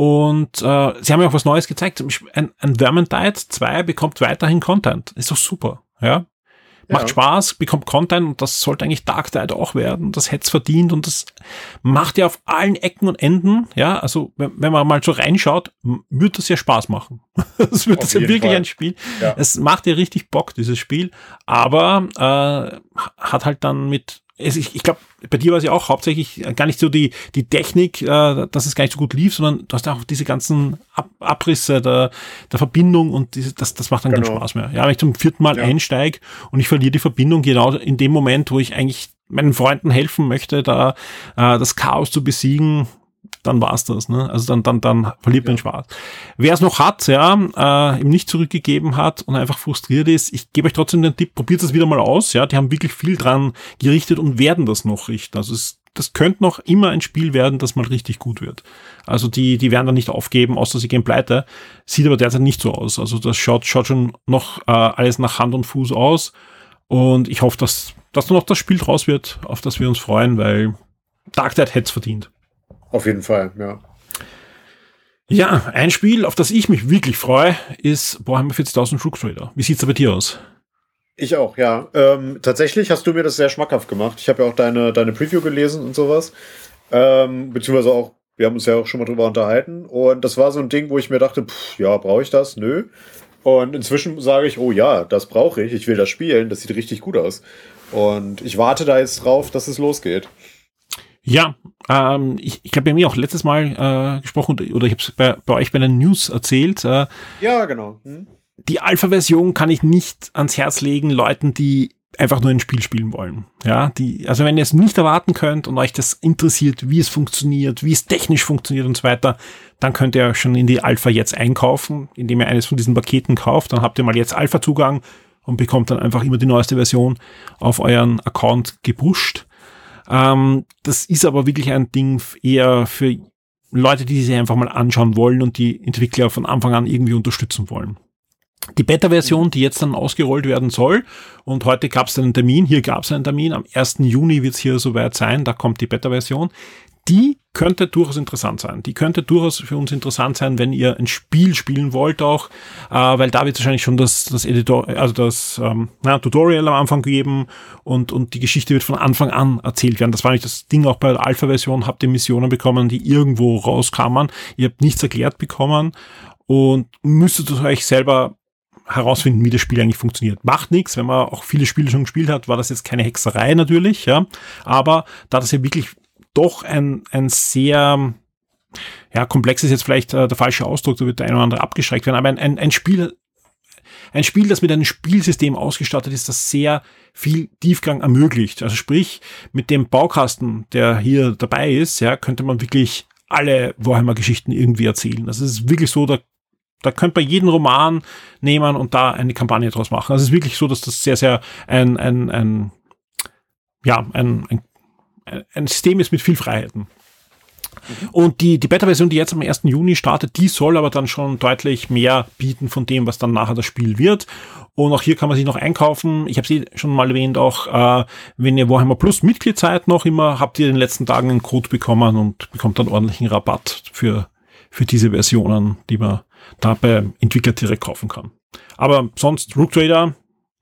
und äh, sie haben ja auch was Neues gezeigt. Ein, ein Vermintide zwei bekommt weiterhin Content. Ist doch super, ja. Macht ja. Spaß, bekommt Content und das sollte eigentlich Dark Tide auch werden. Das hätte es verdient und das macht ja auf allen Ecken und Enden, ja, also wenn, wenn man mal so reinschaut, wird das ja Spaß machen. Das wird das ja wirklich Fall. Ein Spiel. Ja. Es macht ja richtig Bock, dieses Spiel, aber äh, hat halt dann mit Ich, ich glaube, bei dir war es ja auch hauptsächlich gar nicht so die die Technik, äh, dass es gar nicht so gut lief, sondern du hast auch diese ganzen Ab- Abrisse der, der Verbindung und diese, das, das macht dann genau. keinen Spaß mehr. Ja, wenn ich zum vierten Mal ja. einsteige und ich verliere die Verbindung genau in dem Moment, wo ich eigentlich meinen Freunden helfen möchte, da äh, das Chaos zu besiegen, dann war's das, ne? Also dann, dann, dann verliert man ja. Spaß. Wer es noch hat, ja, äh, ihm nicht zurückgegeben hat und einfach frustriert ist, ich gebe euch trotzdem den Tipp, probiert es wieder mal aus, ja, die haben wirklich viel dran gerichtet und werden das noch richten. Also es, das könnte noch immer ein Spiel werden, das mal richtig gut wird. Also die, die werden dann nicht aufgeben, außer sie gehen pleite. Sieht aber derzeit nicht so aus. Also das schaut, schaut schon noch äh, alles nach Hand und Fuß aus und ich hoffe, dass, dass noch das Spiel draus wird, auf das wir uns freuen, weil Dark Tide hätte es verdient. Auf jeden Fall, ja. Ja, ein Spiel, auf das ich mich wirklich freue, ist Warhammer vierzigtausend Rook Trader. Wie sieht's da bei dir aus? Ich auch, ja. Ähm, tatsächlich hast du mir das sehr schmackhaft gemacht. Ich habe ja auch deine, deine Preview gelesen und sowas. Ähm, beziehungsweise auch, wir haben uns ja auch schon mal drüber unterhalten. Und das war so ein Ding, wo ich mir dachte, pff, ja, brauche ich das? Nö. Und inzwischen sage ich, oh ja, das brauche ich, ich will das spielen, das sieht richtig gut aus. Und ich warte da jetzt drauf, dass es losgeht. Ja, ähm, ich, ich glaube, wir haben ja auch letztes Mal äh, gesprochen, oder ich habe es bei, bei euch bei den News erzählt. Äh, ja, genau. Hm. Die Alpha-Version kann ich nicht ans Herz legen, Leuten, die einfach nur ein Spiel spielen wollen. Ja, die, also wenn ihr es nicht erwarten könnt und euch das interessiert, wie es funktioniert, wie es technisch funktioniert und so weiter, dann könnt ihr schon in die Alpha jetzt einkaufen, indem ihr eines von diesen Paketen kauft. Dann habt ihr mal jetzt Alpha-Zugang und bekommt dann einfach immer die neueste Version auf euren Account gepusht. Ähm, das ist aber wirklich ein Ding eher für Leute, die sich einfach mal anschauen wollen und die Entwickler von Anfang an irgendwie unterstützen wollen. Die Beta-Version, die jetzt dann ausgerollt werden soll, und heute gab es einen Termin, hier gab es einen Termin, am ersten Juni wird es hier soweit sein, da kommt die Beta-Version, die könnte durchaus interessant sein. Die könnte durchaus für uns interessant sein, wenn ihr ein Spiel spielen wollt auch, äh, weil da wird es wahrscheinlich schon das, das Editor, also das ähm, na, Tutorial am Anfang geben und, und die Geschichte wird von Anfang an erzählt werden. Das war nicht das Ding auch bei der Alpha-Version, habt ihr Missionen bekommen, die irgendwo rauskamen, ihr habt nichts erklärt bekommen und müsstet euch selber herausfinden, wie das Spiel eigentlich funktioniert. Macht nichts, wenn man auch viele Spiele schon gespielt hat, war das jetzt keine Hexerei natürlich, ja, aber da das ja wirklich doch ein, ein sehr, ja, komplex ist jetzt vielleicht äh, der falsche Ausdruck, da wird der eine oder andere abgeschreckt werden, aber ein, ein, ein Spiel, ein Spiel, das mit einem Spielsystem ausgestattet ist, das sehr viel Tiefgang ermöglicht. Also sprich, mit dem Baukasten, der hier dabei ist, ja, könnte man wirklich alle Warhammer-Geschichten irgendwie erzählen. Also es ist wirklich so, da Da könnte man jeden Roman nehmen und da eine Kampagne draus machen. Also es ist wirklich so, dass das sehr, sehr ein, ein, ein ja, ein, ein, ein System ist mit viel Freiheiten. Mhm. Und die, die Beta-Version, die jetzt am ersten Juni startet, die soll aber dann schon deutlich mehr bieten von dem, was dann nachher das Spiel wird. Und auch hier kann man sich noch einkaufen. Ich habe sie schon mal erwähnt, auch äh, wenn ihr Warhammer Plus Mitglied seid noch immer, habt ihr in den letzten Tagen einen Code bekommen und bekommt dann ordentlichen Rabatt für, für diese Versionen, die man da bei Entwickler direkt kaufen kann. Aber sonst Rogue Trader,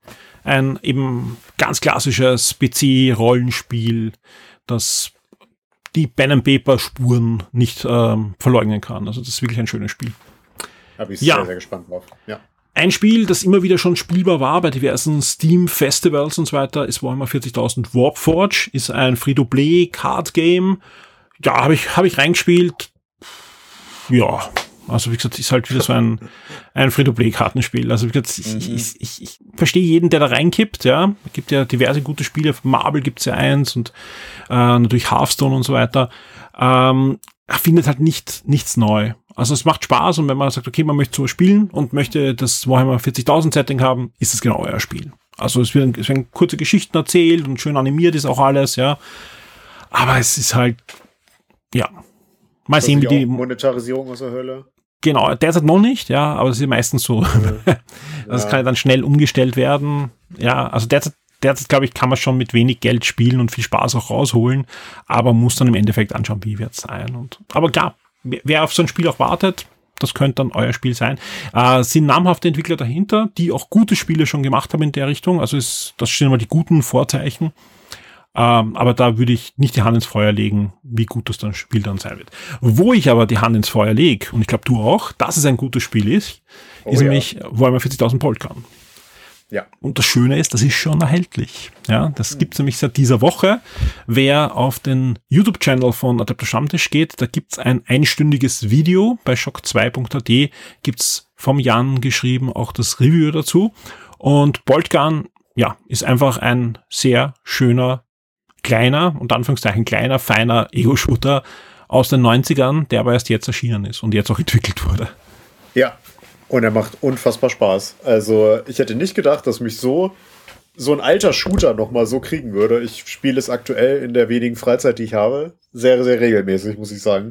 ein eben ganz klassisches P C-Rollenspiel, das die Pen-and-Paper-Spuren nicht ähm, verleugnen kann. Also das ist wirklich ein schönes Spiel. Da bin ich ja. sehr, sehr gespannt drauf. Ja. Ein Spiel, das immer wieder schon spielbar war bei diversen Steam-Festivals und so weiter, ist Warhammer vierzigtausend Warpforge, ist ein Free-to-Play-Card-Game. Ja, habe ich, hab ich reingespielt. Ja, also wie gesagt, ist halt wieder so ein, ein Free-to-Play-Kartenspiel. Also wie gesagt, ich, mhm. ich, ich, ich verstehe jeden, der da reinkippt, ja. Es gibt ja diverse gute Spiele, Marvel gibt's ja eins und äh, natürlich Hearthstone und so weiter. Ähm, er findet halt nicht nichts neu. Also es macht Spaß und wenn man sagt, okay, man möchte so spielen und möchte das Warhammer vierzigtausend Setting haben, ist es genau euer Spiel. Also es werden, es werden kurze Geschichten erzählt und schön animiert ist auch alles, ja. Aber es ist halt, ja. Mal sehen, wie die Monetarisierung aus der Hölle. Genau, derzeit noch nicht, ja, aber es ist meistens so. Ja. Das ja. kann ja dann schnell umgestellt werden. Ja, also derzeit, derzeit glaube ich, kann man schon mit wenig Geld spielen und viel Spaß auch rausholen, aber muss dann im Endeffekt anschauen, wie wird's sein. Und, aber klar, wer auf so ein Spiel auch wartet, das könnte dann euer Spiel sein. Äh, sind namhafte Entwickler dahinter, die auch gute Spiele schon gemacht haben in der Richtung. Also ist, das stehen immer die guten Vorzeichen. Ähm, aber da würde ich nicht die Hand ins Feuer legen, wie gut das dann Spiel dann sein wird. Wo ich aber die Hand ins Feuer lege, und ich glaube du auch, dass es ein gutes Spiel ist, oh, ist ja. nämlich Warhammer vierzigtausend Boltgun. Ja. Und das Schöne ist, das ist schon erhältlich. Ja, das mhm. gibt's nämlich seit dieser Woche. Wer auf den YouTube-Channel von Adeptus Stammtisch geht, da gibt's ein einstündiges Video. Bei shock zwei punkt a t gibt's vom Jan geschrieben auch das Review dazu. Und Boltgun, ja, ist einfach ein sehr schöner, kleiner, unter Anführungszeichen kleiner, feiner Ego-Shooter aus den neunzigern, der aber erst jetzt erschienen ist und jetzt auch entwickelt wurde. Ja, und er macht unfassbar Spaß. Also ich hätte nicht gedacht, dass mich so so ein alter Shooter nochmal so kriegen würde. Ich spiele es aktuell in der wenigen Freizeit, die ich habe, sehr, sehr regelmäßig, muss ich sagen.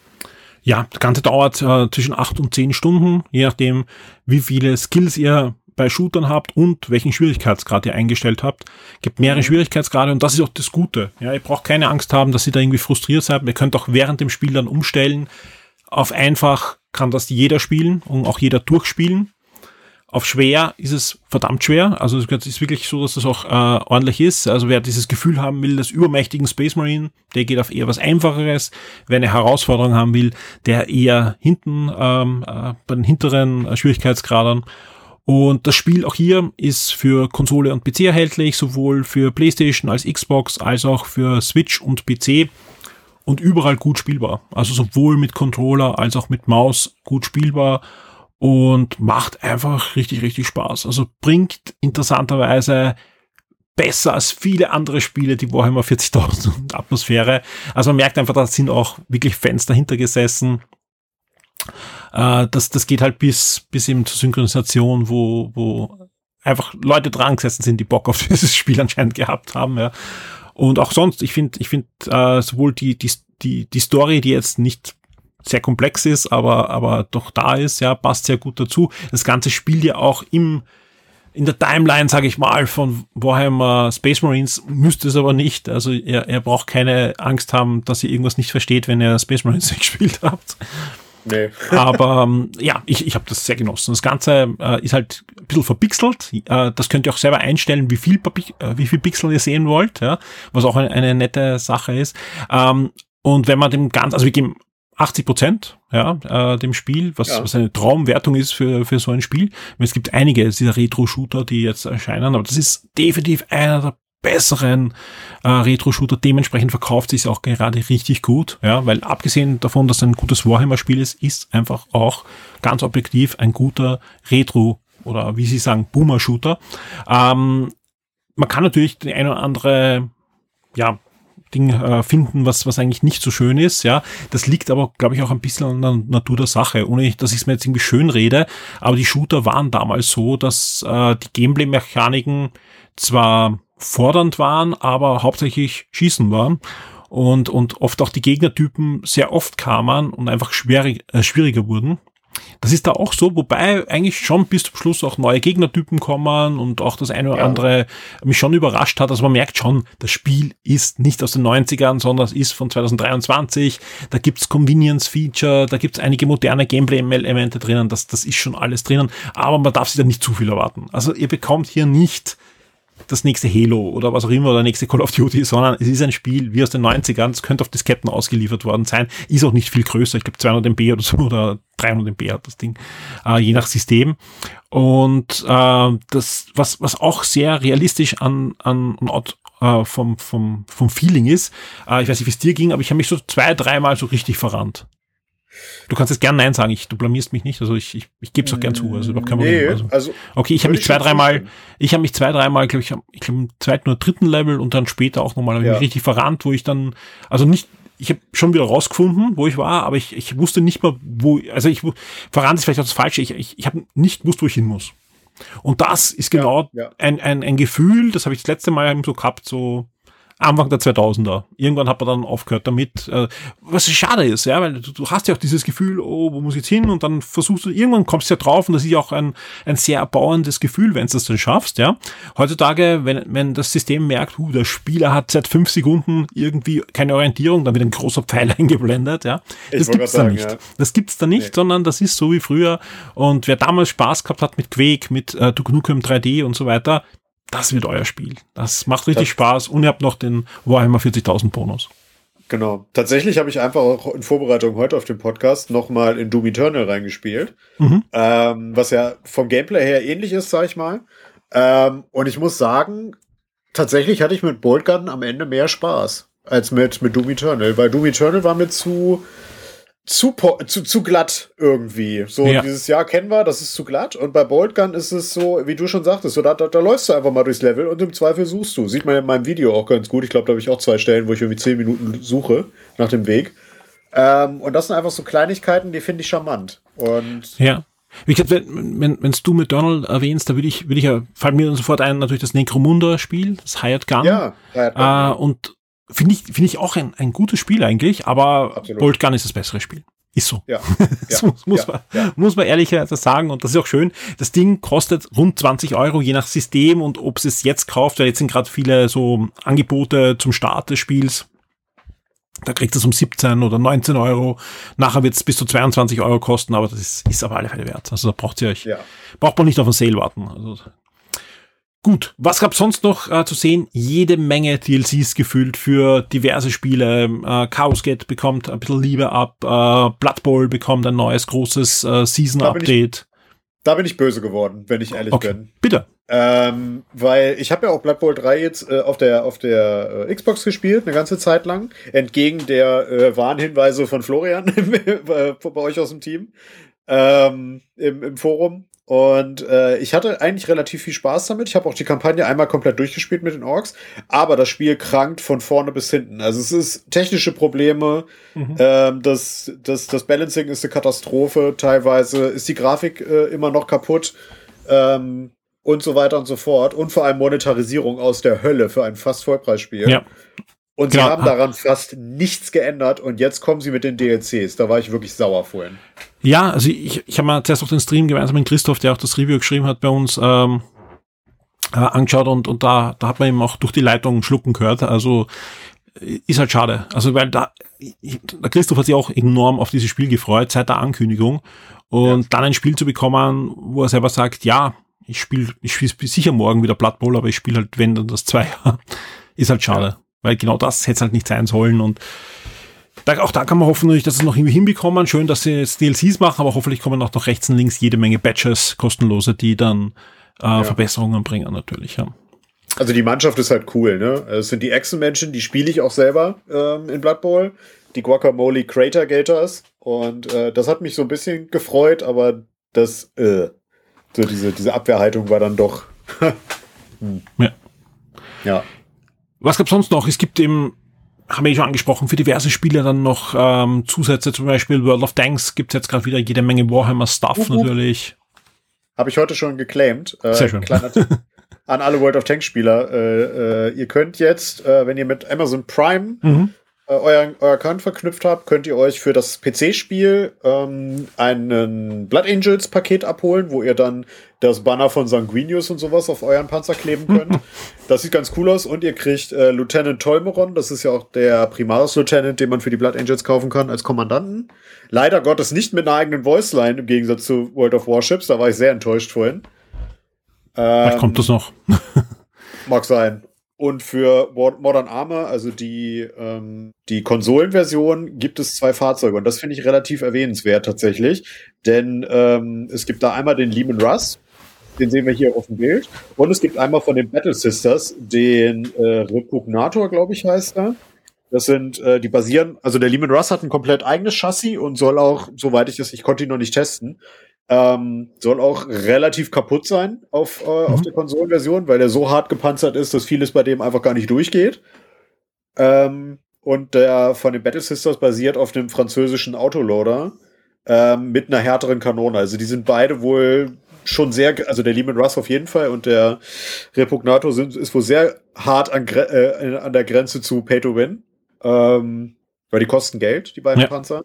Ja, das Ganze dauert äh, zwischen acht und zehn Stunden, je nachdem, wie viele Skills ihr bei Shootern habt und welchen Schwierigkeitsgrad ihr eingestellt habt. Es gibt mehrere Schwierigkeitsgrade und das ist auch das Gute. Ja, ihr braucht keine Angst haben, dass ihr da irgendwie frustriert seid. Ihr könnt auch während dem Spiel dann umstellen. Auf einfach kann das jeder spielen und auch jeder durchspielen. Auf schwer ist es verdammt schwer. Also es ist wirklich so, dass das auch äh, ordentlich ist. Also wer dieses Gefühl haben will, des übermächtigen Space Marine, der geht auf eher was Einfacheres. Wer eine Herausforderung haben will, der eher hinten ähm, äh, bei den hinteren äh, Schwierigkeitsgraden. Und das Spiel auch hier ist für Konsole und P C erhältlich, sowohl für PlayStation als Xbox als auch für Switch und P C und überall gut spielbar. Also sowohl mit Controller als auch mit Maus gut spielbar und macht einfach richtig, richtig Spaß. Also bringt interessanterweise besser als viele andere Spiele die Warhammer vierzigtausend Atmosphäre. Also man merkt einfach, da sind auch wirklich Fans dahinter gesessen. Uh, das, das geht halt bis, bis eben zur Synchronisation, wo, wo einfach Leute dran gesessen sind, die Bock auf dieses Spiel anscheinend gehabt haben, ja. Und auch sonst, ich finde, ich finde, uh, sowohl die, die, die, die Story, die jetzt nicht sehr komplex ist, aber, aber doch da ist, ja, passt sehr gut dazu. Das Ganze spielt ja auch im, in der Timeline, sage ich mal, von Warhammer Space Marines, müsste es aber nicht. Also, er, er braucht keine Angst haben, dass ihr irgendwas nicht versteht, wenn ihr Space Marines gespielt habt. Nee. Aber ähm, ja, ich, ich habe das sehr genossen. Das Ganze äh, ist halt ein bisschen verpixelt. Äh, das könnt ihr auch selber einstellen, wie viel, Papi- äh, wie viel Pixel ihr sehen wollt, ja, was auch eine, eine nette Sache ist. Ähm, und wenn man dem Ganzen, also wir geben achtzig Prozent ja, äh, dem Spiel, was, ja. was eine Traumwertung ist für, für so ein Spiel. Es gibt einige dieser Retro-Shooter, die jetzt erscheinen, aber das ist definitiv einer der besseren äh, Retro-Shooter. Dementsprechend verkauft sich auch gerade richtig gut, ja, weil abgesehen davon, dass es ein gutes Warhammer-Spiel ist, ist einfach auch ganz objektiv ein guter Retro- oder wie Sie sagen, Boomer-Shooter. Ähm, man kann natürlich die eine oder andere, ja, Ding äh, finden, was was eigentlich nicht so schön ist, ja. Das liegt aber, glaube ich, auch ein bisschen an der Natur der Sache, ohne dass ich es mir jetzt irgendwie schön rede, aber die Shooter waren damals so, dass äh, die Gameplay-Mechaniken zwar fordernd waren, aber hauptsächlich Schießen waren und und oft auch die Gegnertypen sehr oft kamen und einfach schwierig, äh, schwieriger wurden. Das ist da auch so, wobei eigentlich schon bis zum Schluss auch neue Gegnertypen kommen und auch das eine oder ja. andere mich schon überrascht hat. Also man merkt schon, das Spiel ist nicht aus den neunzigern, sondern es ist von zwanzig dreiundzwanzig. Da gibt's Convenience-Feature, da gibt's einige moderne Gameplay-Elemente drinnen. Das, das ist schon alles drinnen, aber man darf sich da nicht zu viel erwarten. Also ihr bekommt hier nicht das nächste Halo oder was auch immer oder nächste Call of Duty, sondern es ist ein Spiel wie aus den neunzigern, es könnte auf Disketten ausgeliefert worden sein, ist auch nicht viel größer, ich glaube zweihundert Megabyte oder so oder dreihundert Megabyte hat das Ding, äh, je nach System. Und äh, das, was was auch sehr realistisch an an, an äh, vom vom vom Feeling ist, äh, ich weiß nicht, wie es dir ging, aber ich habe mich so zwei, dreimal so richtig verrannt. Du kannst jetzt gern Nein sagen, ich, du blamierst mich nicht, also ich, ich, ich gebe es auch gern zu, also überhaupt kein Problem. Nee, also, also okay, ich habe mich zwei, dreimal, ich habe mich zwei, dreimal, glaube ich, ich glaube im zweiten oder dritten Level und dann später auch nochmal ja. richtig verrannt, wo ich dann, also nicht, ich habe schon wieder rausgefunden, wo ich war, aber ich, ich wusste nicht mal, wo, also ich, verrannt ist vielleicht auch das Falsche, ich, ich, ich habe nicht gewusst, wo ich hin muss. Und das ist genau ja, ja. Ein, ein, ein Gefühl, das habe ich das letzte Mal so gehabt, so Anfang der zweitausender. Irgendwann hat man dann aufgehört damit, äh, was schade ist, ja, weil du, du hast ja auch dieses Gefühl, oh, wo muss ich jetzt hin? Und dann versuchst du, irgendwann kommst du ja drauf und das ist ja auch ein, ein sehr erbauendes Gefühl, wenn du das dann schaffst, ja. Heutzutage, wenn, wenn das System merkt, uh, der Spieler hat seit fünf Sekunden irgendwie keine Orientierung, dann wird ein großer Pfeil eingeblendet, ja. Das gibt's da nicht. Ja. Das gibt's da nicht, nee. Sondern das ist so wie früher. Und wer damals Spaß gehabt hat mit Quake, mit äh, Duke Nukem drei D und so weiter, das wird euer Spiel. Das macht richtig das Spaß und ihr habt noch den Warhammer vierzigtausend Bonus. Genau. Tatsächlich habe ich einfach auch in Vorbereitung heute auf den Podcast nochmal in Doom Eternal reingespielt. Mhm. Ähm, was ja vom Gameplay her ähnlich ist, sag ich mal. Ähm, und ich muss sagen, tatsächlich hatte ich mit Boltgun am Ende mehr Spaß als mit, mit Doom Eternal, weil Doom Eternal war mir zu Zu, zu, zu glatt irgendwie. So, ja. Dieses Jahr kennen wir, das ist zu glatt. Und bei Boltgun ist es so, wie du schon sagtest, so, da, da, da läufst du einfach mal durchs Level und im Zweifel suchst du. Sieht man in meinem Video auch ganz gut. Ich glaube, da habe ich auch zwei Stellen, wo ich irgendwie zehn Minuten suche nach dem Weg. Ähm, und das sind einfach so Kleinigkeiten, die finde ich charmant. Und ja. Wie gesagt, wenn, wenn, wenn's du mit Donald erwähnst, da würde ich, würde ich ja, fällt mir sofort ein, natürlich das Necromunda-Spiel, das Hired Gun. Ja, Hired Gun. Äh, ja. Und Finde ich, finde ich auch ein, ein gutes Spiel eigentlich, aber Absolut. Boltgun ist das bessere Spiel. Ist so. Ja. Das ja. muss, muss, ja. Man, ja. muss man ehrlicherweise sagen. Und das ist auch schön. Das Ding kostet rund zwanzig Euro, je nach System und ob es jetzt kauft, weil jetzt sind gerade viele so Angebote zum Start des Spiels. Da kriegt es um siebzehn oder neunzehn Euro. Nachher wird es bis zu zweiundzwanzig Euro kosten, aber das ist, ist auf alle Fälle wert. Also da braucht ihr euch, ja. braucht man nicht auf den Sale warten. Also, gut, was gab's sonst noch äh, zu sehen? Jede Menge D L Cs gefüllt für diverse Spiele. Äh, Chaos Gate bekommt ein bisschen Liebe ab. Äh, Blood Bowl bekommt ein neues großes äh, Season-Update. Da bin ich böse geworden, wenn ich ehrlich okay. bin. Bitte. Ähm, weil ich habe ja auch Blood Bowl drei jetzt äh, auf der auf der äh, Xbox gespielt, eine ganze Zeit lang, entgegen der äh, Warnhinweise von Florian bei, bei euch aus dem Team ähm, im, im Forum. Und äh, ich hatte eigentlich relativ viel Spaß damit. Ich habe auch die Kampagne einmal komplett durchgespielt mit den Orks, aber das Spiel krankt von vorne bis hinten. Also es ist technische Probleme, mhm. ähm, das, das, das Balancing ist eine Katastrophe, teilweise ist die Grafik äh, immer noch kaputt ähm, und so weiter und so fort. Und vor allem Monetarisierung aus der Hölle für ein fast Vollpreisspiel. Ja. Und sie genau. haben daran fast nichts geändert und jetzt kommen sie mit den D L Cs. Da war ich wirklich sauer vorhin. Ja, also ich, ich habe mir zuerst auch den Stream gemeinsam mit Christoph, der auch das Review geschrieben hat, bei uns ähm, äh, angeschaut und, und da, da hat man eben auch durch die Leitung schlucken gehört. Also ist halt schade. Also weil da, der Christoph hat sich auch enorm auf dieses Spiel gefreut, seit der Ankündigung. Und ja. dann ein Spiel zu bekommen, wo er selber sagt, ja, ich spiele ich spiele sicher morgen wieder Blood Bowl, aber ich spiele halt, wenn dann das zwei, ist halt schade. Ja. Weil genau das hätte es halt nicht sein sollen und da, auch da kann man hoffen, dass es noch irgendwie hinbekommen. Schön, dass sie jetzt D L Cs machen, aber hoffentlich kommen auch noch rechts und links jede Menge Batches, kostenlose, die dann äh, ja. Verbesserungen bringen natürlich. Ja. Also die Mannschaft ist halt cool, ne? Es sind die Echsenmenschen, die spiele ich auch selber ähm, in Blood Bowl, die Guacamole Crater Gators und äh, das hat mich so ein bisschen gefreut, aber das, äh, so diese, diese Abwehrhaltung war dann doch hm. ja. ja. Was gab's sonst noch? Es gibt eben, haben wir ja schon angesprochen, für diverse Spiele dann noch ähm, Zusätze, zum Beispiel World of Tanks gibt's jetzt gerade wieder jede Menge Warhammer-Stuff uh-huh. natürlich. Habe ich heute schon geclaimed. Äh, Sehr schön. Kleiner Tipp an alle World of Tanks-Spieler. Äh, äh, ihr könnt jetzt, äh, wenn ihr mit Amazon Prime mhm. äh, euer, euer Account verknüpft habt, könnt ihr euch für das P C-Spiel ähm, einen Blood Angels-Paket abholen, wo ihr dann das Banner von Sanguinius und sowas auf euren Panzer kleben könnt. Das sieht ganz cool aus. Und ihr kriegt äh, Lieutenant Tolmeron, das ist ja auch der Primaris-Lieutenant, den man für die Blood Angels kaufen kann, als Kommandanten. Leider Gottes nicht mit einer eigenen Voice-Line, im Gegensatz zu World of Warships. Da war ich sehr enttäuscht vorhin. Ähm, Vielleicht kommt das noch. Mag sein. Und für Modern Armor, also die, ähm, die Konsolenversion, gibt es zwei Fahrzeuge. Und das finde ich relativ erwähnenswert tatsächlich. Denn ähm, es gibt da einmal den Leman Russ, den sehen wir hier auf dem Bild. Und es gibt einmal von den Battle Sisters den äh, Repugnator, glaube ich, heißt er. Das sind, äh, die basieren, also der Leman Russ hat ein komplett eigenes Chassis und soll auch, soweit ich das, ich konnte ihn noch nicht testen, ähm, soll auch relativ kaputt sein auf, äh, mhm. auf der Konsolenversion, weil er so hart gepanzert ist, dass vieles bei dem einfach gar nicht durchgeht. Ähm, und der von den Battle Sisters basiert auf dem französischen Autoloader ähm, mit einer härteren Kanone. Also die sind beide wohl schon sehr, also der Leman Russ auf jeden Fall und der Repugnator sind, ist wohl sehr hart an, äh, an der Grenze zu Pay to Win. Ähm, weil die kosten Geld, die beiden ja. Panzer.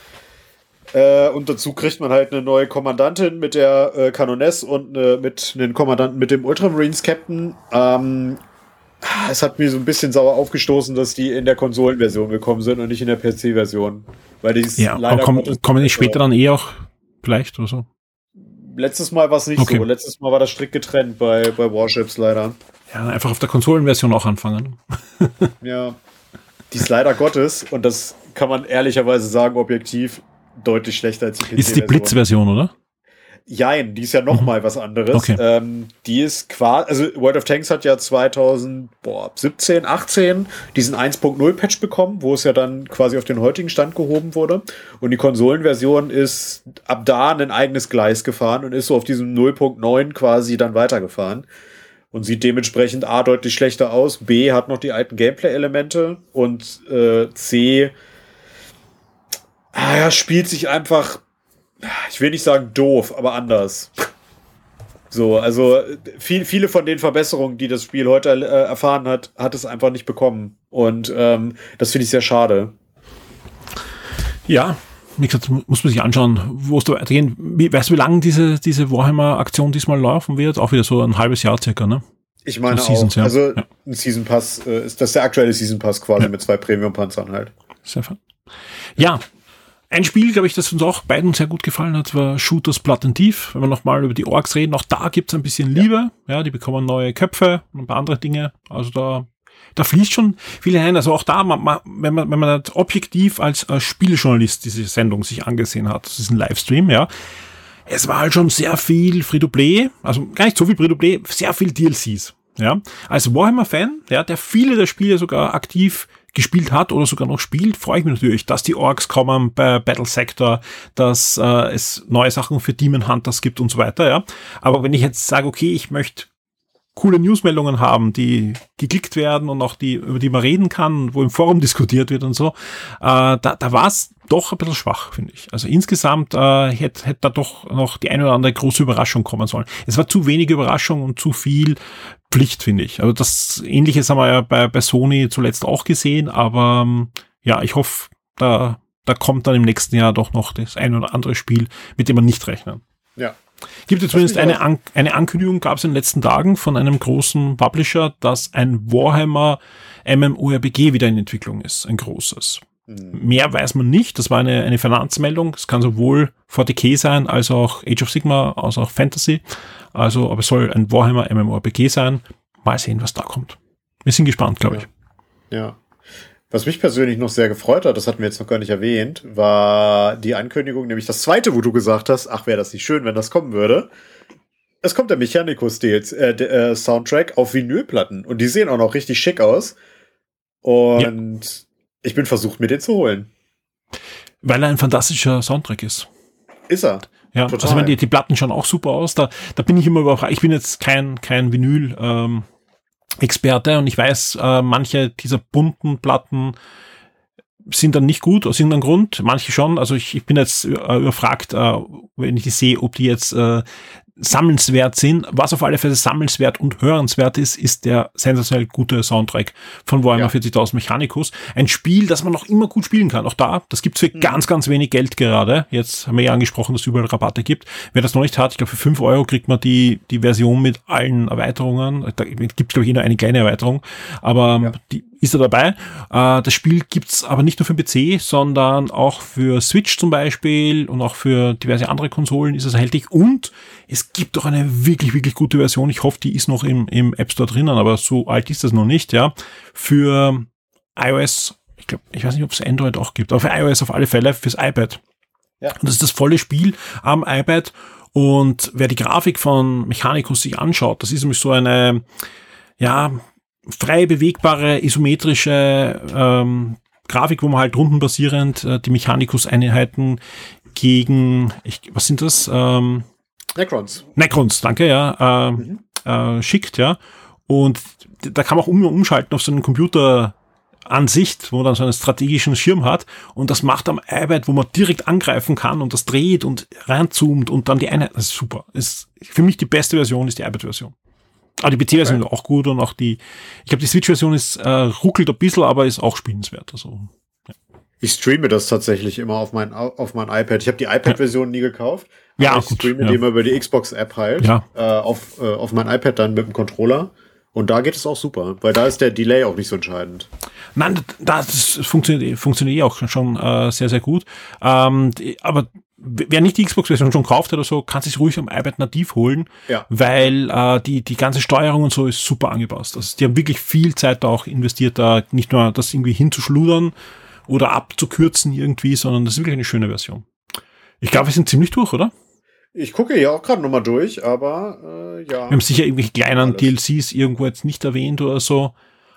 Äh, und dazu kriegt man halt eine neue Kommandantin mit der äh, Kanoness und eine, mit einem Kommandanten mit dem Ultramarines Captain. Ähm, es hat mir so ein bisschen sauer aufgestoßen, dass die in der Konsolenversion gekommen sind und nicht in der P C-Version. Weil die ist ja, leider komm, kommen die später dann eh auch vielleicht oder so? Letztes Mal war es nicht okay. so. Letztes Mal war das strikt getrennt bei, bei Warships leider. Ja, einfach auf der Konsolenversion auch anfangen. Ja. Die ist leider Gottes, und das kann man ehrlicherweise sagen, objektiv, deutlich schlechter als die P C-Version. Ist die Blitz-Version, oder? Jein, die ist ja noch mhm. mal was anderes. Okay. Ähm, die ist quasi, also World of Tanks hat ja zwanzig siebzehn, achtzehn diesen eins Punkt null Patch bekommen, wo es ja dann quasi auf den heutigen Stand gehoben wurde. Und die Konsolenversion ist ab da ein eigenes Gleis gefahren und ist so auf diesem null Punkt neun quasi dann weitergefahren. Und sieht dementsprechend A deutlich schlechter aus, B hat noch die alten Gameplay-Elemente und äh, C ah, ja, spielt sich einfach, ich will nicht sagen doof, aber anders. So, also viel, viele von den Verbesserungen, die das Spiel heute äh, erfahren hat, hat es einfach nicht bekommen. Und ähm, das finde ich sehr schade. Ja, wie gesagt, muss man sich anschauen, wo es da weitergehen. Wie, weißt du, wie lange diese, diese Warhammer-Aktion diesmal laufen wird? Auch wieder so ein halbes Jahr circa, ne? Ich meine so Seasons, auch. Ja. Also ja. ein Season Pass, äh, ist das der aktuelle Season Pass quasi ja. mit zwei Premium-Panzern halt. Sehr fein. Ja, ein Spiel, glaube ich, das uns auch beiden sehr gut gefallen hat, war Shooters Blood and Thief. Wenn wir nochmal über die Orks reden, auch da gibt es ein bisschen Liebe. Ja. ja, die bekommen neue Köpfe und ein paar andere Dinge. Also da Da fließt schon viel hinein. Also auch da, man, man, wenn man, wenn man das objektiv als, als Spieljournalist diese Sendung sich angesehen hat, das ist ein Livestream, ja. es war halt schon sehr viel Free-to-Play, also gar nicht so viel Free-to-Play, sehr viel D L Cs. Ja, als Warhammer-Fan, ja, der viele der Spiele sogar aktiv gespielt hat oder sogar noch spielt, freue ich mich natürlich, dass die Orks kommen bei Battle Sector, dass äh, es neue Sachen für Demon Hunters gibt und so weiter, ja. Aber wenn ich jetzt sage, okay, ich möchte coole Newsmeldungen haben, die geklickt werden und auch die, über die man reden kann, wo im Forum diskutiert wird und so, äh, da, da war es doch ein bisschen schwach, finde ich. Also insgesamt äh, hätte hätte da doch noch die eine oder andere große Überraschung kommen sollen. Es war zu wenig Überraschung und zu viel Pflicht, finde ich. Also das Ähnliches haben wir ja bei, bei Sony zuletzt auch gesehen, aber ähm, ja, ich hoffe, da, da kommt dann im nächsten Jahr doch noch das ein oder andere Spiel, mit dem man nicht rechnen. Ja. Gibt es zumindest eine, An- eine Ankündigung, gab es in den letzten Tagen von einem großen Publisher, dass ein Warhammer MMORPG wieder in Entwicklung ist, ein großes. Mhm. Mehr weiß man nicht, das war eine, eine Finanzmeldung, es kann sowohl forty K sein, als auch Age of Sigmar, als auch Fantasy, also, aber es soll ein Warhammer MMORPG sein, mal sehen, was da kommt. Wir sind gespannt, glaube ich. Ja. ja. Was mich persönlich noch sehr gefreut hat, das hatten wir jetzt noch gar nicht erwähnt, war die Ankündigung, nämlich das zweite, wo du gesagt hast, ach, wäre das nicht schön, wenn das kommen würde. Es kommt der Mechanicus D L C, äh, äh, Soundtrack auf Vinylplatten und die sehen auch noch richtig schick aus. Und ja. ich bin versucht, mir den zu holen. Weil er ein fantastischer Soundtrack ist. Ist er? Ja, total. Also wenn die, die Platten schauen auch super aus, da, da bin ich immer überrascht. Ich bin jetzt kein, kein Vinyl, ähm, Experte und ich weiß, äh, manche dieser bunten Platten sind dann nicht gut aus irgendeinem Grund, manche schon, also ich, ich bin jetzt äh, überfragt, äh, wenn ich die sehe, ob die jetzt äh, sammelnswert sind. Was auf alle Fälle sammelnswert und hörenswert ist, ist der sensationell gute Soundtrack von Warhammer ja. vierzigtausend Mechanicus. Ein Spiel, das man noch immer gut spielen kann. Auch da, das gibt's für mhm. ganz, ganz wenig Geld gerade. Jetzt haben wir ja angesprochen, dass es überall Rabatte gibt. Wer das noch nicht hat, ich glaube für fünf Euro kriegt man die die Version mit allen Erweiterungen. Da gibt's glaube ich nur eine kleine Erweiterung, aber ja. die ist er dabei. Äh, das Spiel gibt's aber nicht nur für den P C, sondern auch für Switch zum Beispiel und auch für diverse andere Konsolen ist es erhältlich. Und es gibt auch eine wirklich, wirklich gute Version. Ich hoffe, die ist noch im, im App Store drinnen, aber so alt ist das noch nicht, ja. Für iOS, ich glaube, ich weiß nicht, ob es Android auch gibt, aber für iOS auf alle Fälle, fürs iPad. Ja. Und das ist das volle Spiel am iPad. Und wer die Grafik von Mechanicus sich anschaut, das ist nämlich so eine, ja, frei bewegbare, isometrische ähm, Grafik, wo man halt rundenbasierend äh, die Mechanicus-Einheiten gegen, ich, was sind das? Ähm, Necrons. Necrons, danke, ja, äh, mhm. äh, schickt, ja. Und da kann man auch um, umschalten auf so einen Computeransicht, wo man dann so einen strategischen Schirm hat. Und das macht am iPad, wo man direkt angreifen kann und das dreht und reinzoomt und dann die Einheit, das ist super. Ist, für mich die beste Version ist die iPad-Version. Aber die P C-Version okay. ist auch gut und auch die, ich glaube, die Switch-Version ist, äh, ruckelt ein bisschen, aber ist auch spielenswert. Also, ja. Ich streame das tatsächlich immer auf mein, auf mein iPad. Ich habe die iPad-Version ja. nie gekauft. Ja, ich gut, streame ja. die immer über die Xbox-App halt. Ja. Äh, auf, äh, auf mein iPad dann mit dem Controller. Und da geht es auch super, weil da ist der Delay auch nicht so entscheidend. Nein, das funktioniert, funktioniert auch schon äh, sehr, sehr gut. Ähm, die, aber wer nicht die Xbox-Version schon kauft oder so, kann sich ruhig am iPad nativ holen, ja. weil äh, die die ganze Steuerung und so ist super angepasst. Also die haben wirklich viel Zeit da auch investiert, da nicht nur das irgendwie hinzuschludern oder abzukürzen irgendwie, sondern das ist wirklich eine schöne Version. Ich glaube, wir sind ziemlich durch, oder? Ich gucke hier auch gerade nochmal durch, aber äh, ja. Wir haben sicher irgendwelche kleinen D L Cs irgendwo jetzt nicht erwähnt oder so.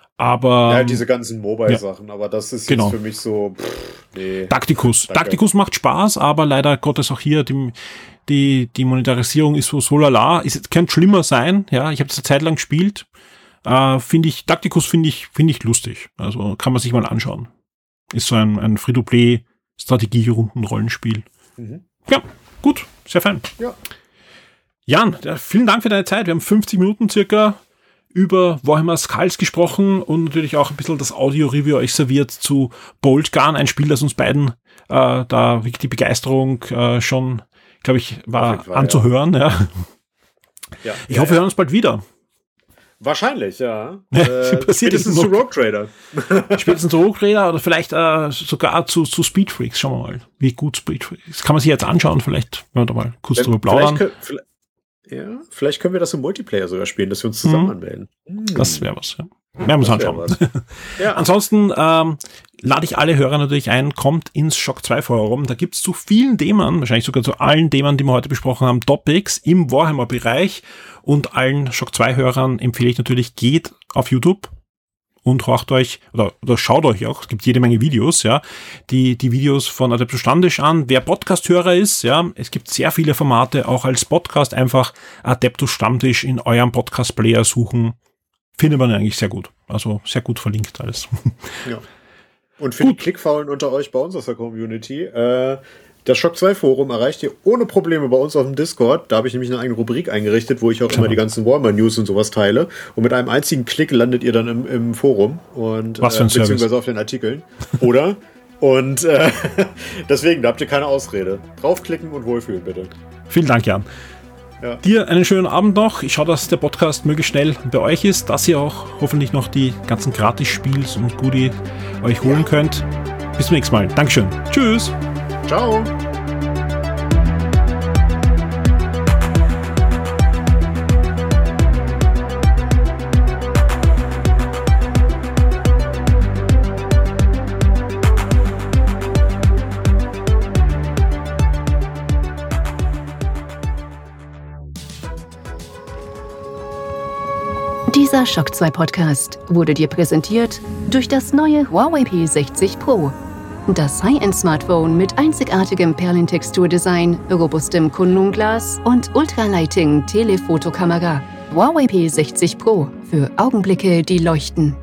Aber ja, diese ganzen Mobile-Sachen, ja. aber das ist genau. jetzt für mich so, pff, nee. Tacticus. Danke. Tacticus macht Spaß, aber leider Gottes auch hier, die, die, die Monetarisierung ist so, so lala. Ist, könnte schlimmer sein, ja. Ich habe das eine Zeit lang gespielt. Äh, finde ich, Tacticus finde ich, finde ich lustig. Also kann man sich mal anschauen. Ist so ein, ein Free-to-Play-Strategie-Runden-Rollenspiel. Mhm. Ja, gut, sehr fein. Ja. Jan, ja, vielen Dank für deine Zeit. Wir haben fünfzig Minuten circa über Warhammer Skulls gesprochen und natürlich auch ein bisschen das Audio-Review euch serviert zu Bolt Gun, ein Spiel, das uns beiden äh, da wirklich die Begeisterung äh, schon, glaube ich, war Fall, anzuhören. Ja. Ja. Ja, ich ja, hoffe, wir ja. hören uns bald wieder. Wahrscheinlich, ja. äh, spätestens zu Rogue Trader. Spätestens zu Rogue Trader oder vielleicht äh, sogar zu, zu Speed Freaks. Schauen wir mal, wie gut Speed Freaks. Das kann man sich jetzt anschauen, vielleicht, wenn wir da mal kurz drüber plaudern. Vielleicht, vielleicht, ja, vielleicht können wir das im Multiplayer sogar spielen, dass wir uns zusammen mhm. anmelden. Das wäre was, ja. werden wir uns anschauen. Ja. Ansonsten ähm, lade ich alle Hörer natürlich ein, kommt ins Shock zwei Forum. Da gibt's zu vielen Themen, wahrscheinlich sogar zu allen Themen, die wir heute besprochen haben, Topics im Warhammer-Bereich. Und allen Shock zwei Hörern empfehle ich natürlich, geht auf YouTube und horcht euch, oder, oder schaut euch auch, es gibt jede Menge Videos, ja, die, die Videos von Adeptus Standisch an. Wer Podcast-Hörer ist, ja, es gibt sehr viele Formate, auch als Podcast, einfach Adeptus Stammtisch in eurem Podcast-Player suchen. Findet man eigentlich sehr gut. Also sehr gut verlinkt alles. Ja. Und für gut. Die Klickfaulen unter euch bei uns aus der Community, äh, das Shock zwei Forum erreicht ihr ohne Probleme bei uns auf dem Discord. Da habe ich nämlich eine eigene Rubrik eingerichtet, wo ich auch immer die ganzen Warhammer-News und sowas teile. Und mit einem einzigen Klick landet ihr dann im, im Forum. Und, Was für ein äh, beziehungsweise Service. auf den Artikeln. Oder? Und äh, deswegen, da habt ihr keine Ausrede. Draufklicken und wohlfühlen, bitte. Vielen Dank, Jan. Ja. Dir einen schönen Abend noch. Ich schaue, dass der Podcast möglichst schnell bei euch ist, dass ihr auch hoffentlich noch die ganzen Gratis-Spiels und Goodie euch holen ja. könnt. Bis zum nächsten Mal. Dankeschön. Tschüss. Ciao. Dieser Shock zwei Podcast wurde dir präsentiert durch das neue Huawei P sechzig Pro. Das High-End-Smartphone mit einzigartigem Perlentexturdesign, robustem Kunlun-Glas und Ultralighting-Telefotokamera. Huawei P sechzig Pro für Augenblicke, die leuchten.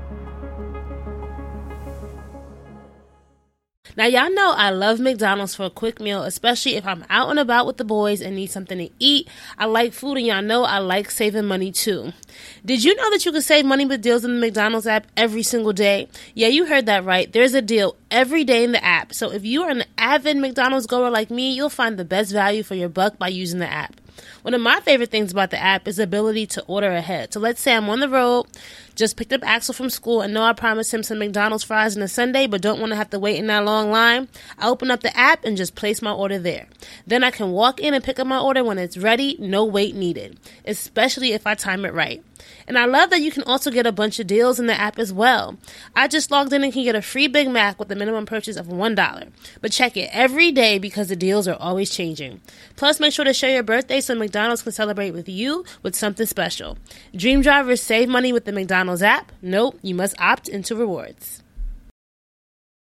Now, y'all know I love McDonald's for a quick meal, especially if I'm out and about with the boys and need something to eat. I like food, and y'all know I like saving money, too. Did you know that you can save money with deals in the McDonald's app every single day? Yeah, you heard that right. There's a deal every day in the app. So if you are an avid McDonald's goer like me, you'll find the best value for your buck by using the app. One of my favorite things about the app is the ability to order ahead. So let's say I'm on the road, just picked up Axel from school, and know I promised him some McDonald's fries on a Sunday, but don't want to have to wait in that long line. I open up the app and just place my order there. Then I can walk in and pick up my order when it's ready, no wait needed, especially if I time it right. And I love that you can also get a bunch of deals in the app as well. I just logged in and can get a free Big Mac with a minimum purchase of one dollar. But check it every day because the deals are always changing. Plus, make sure to share your birthday so McDonald's can celebrate with you with something special. Dream drivers save money with the McDonald's app? Nope, you must opt into rewards.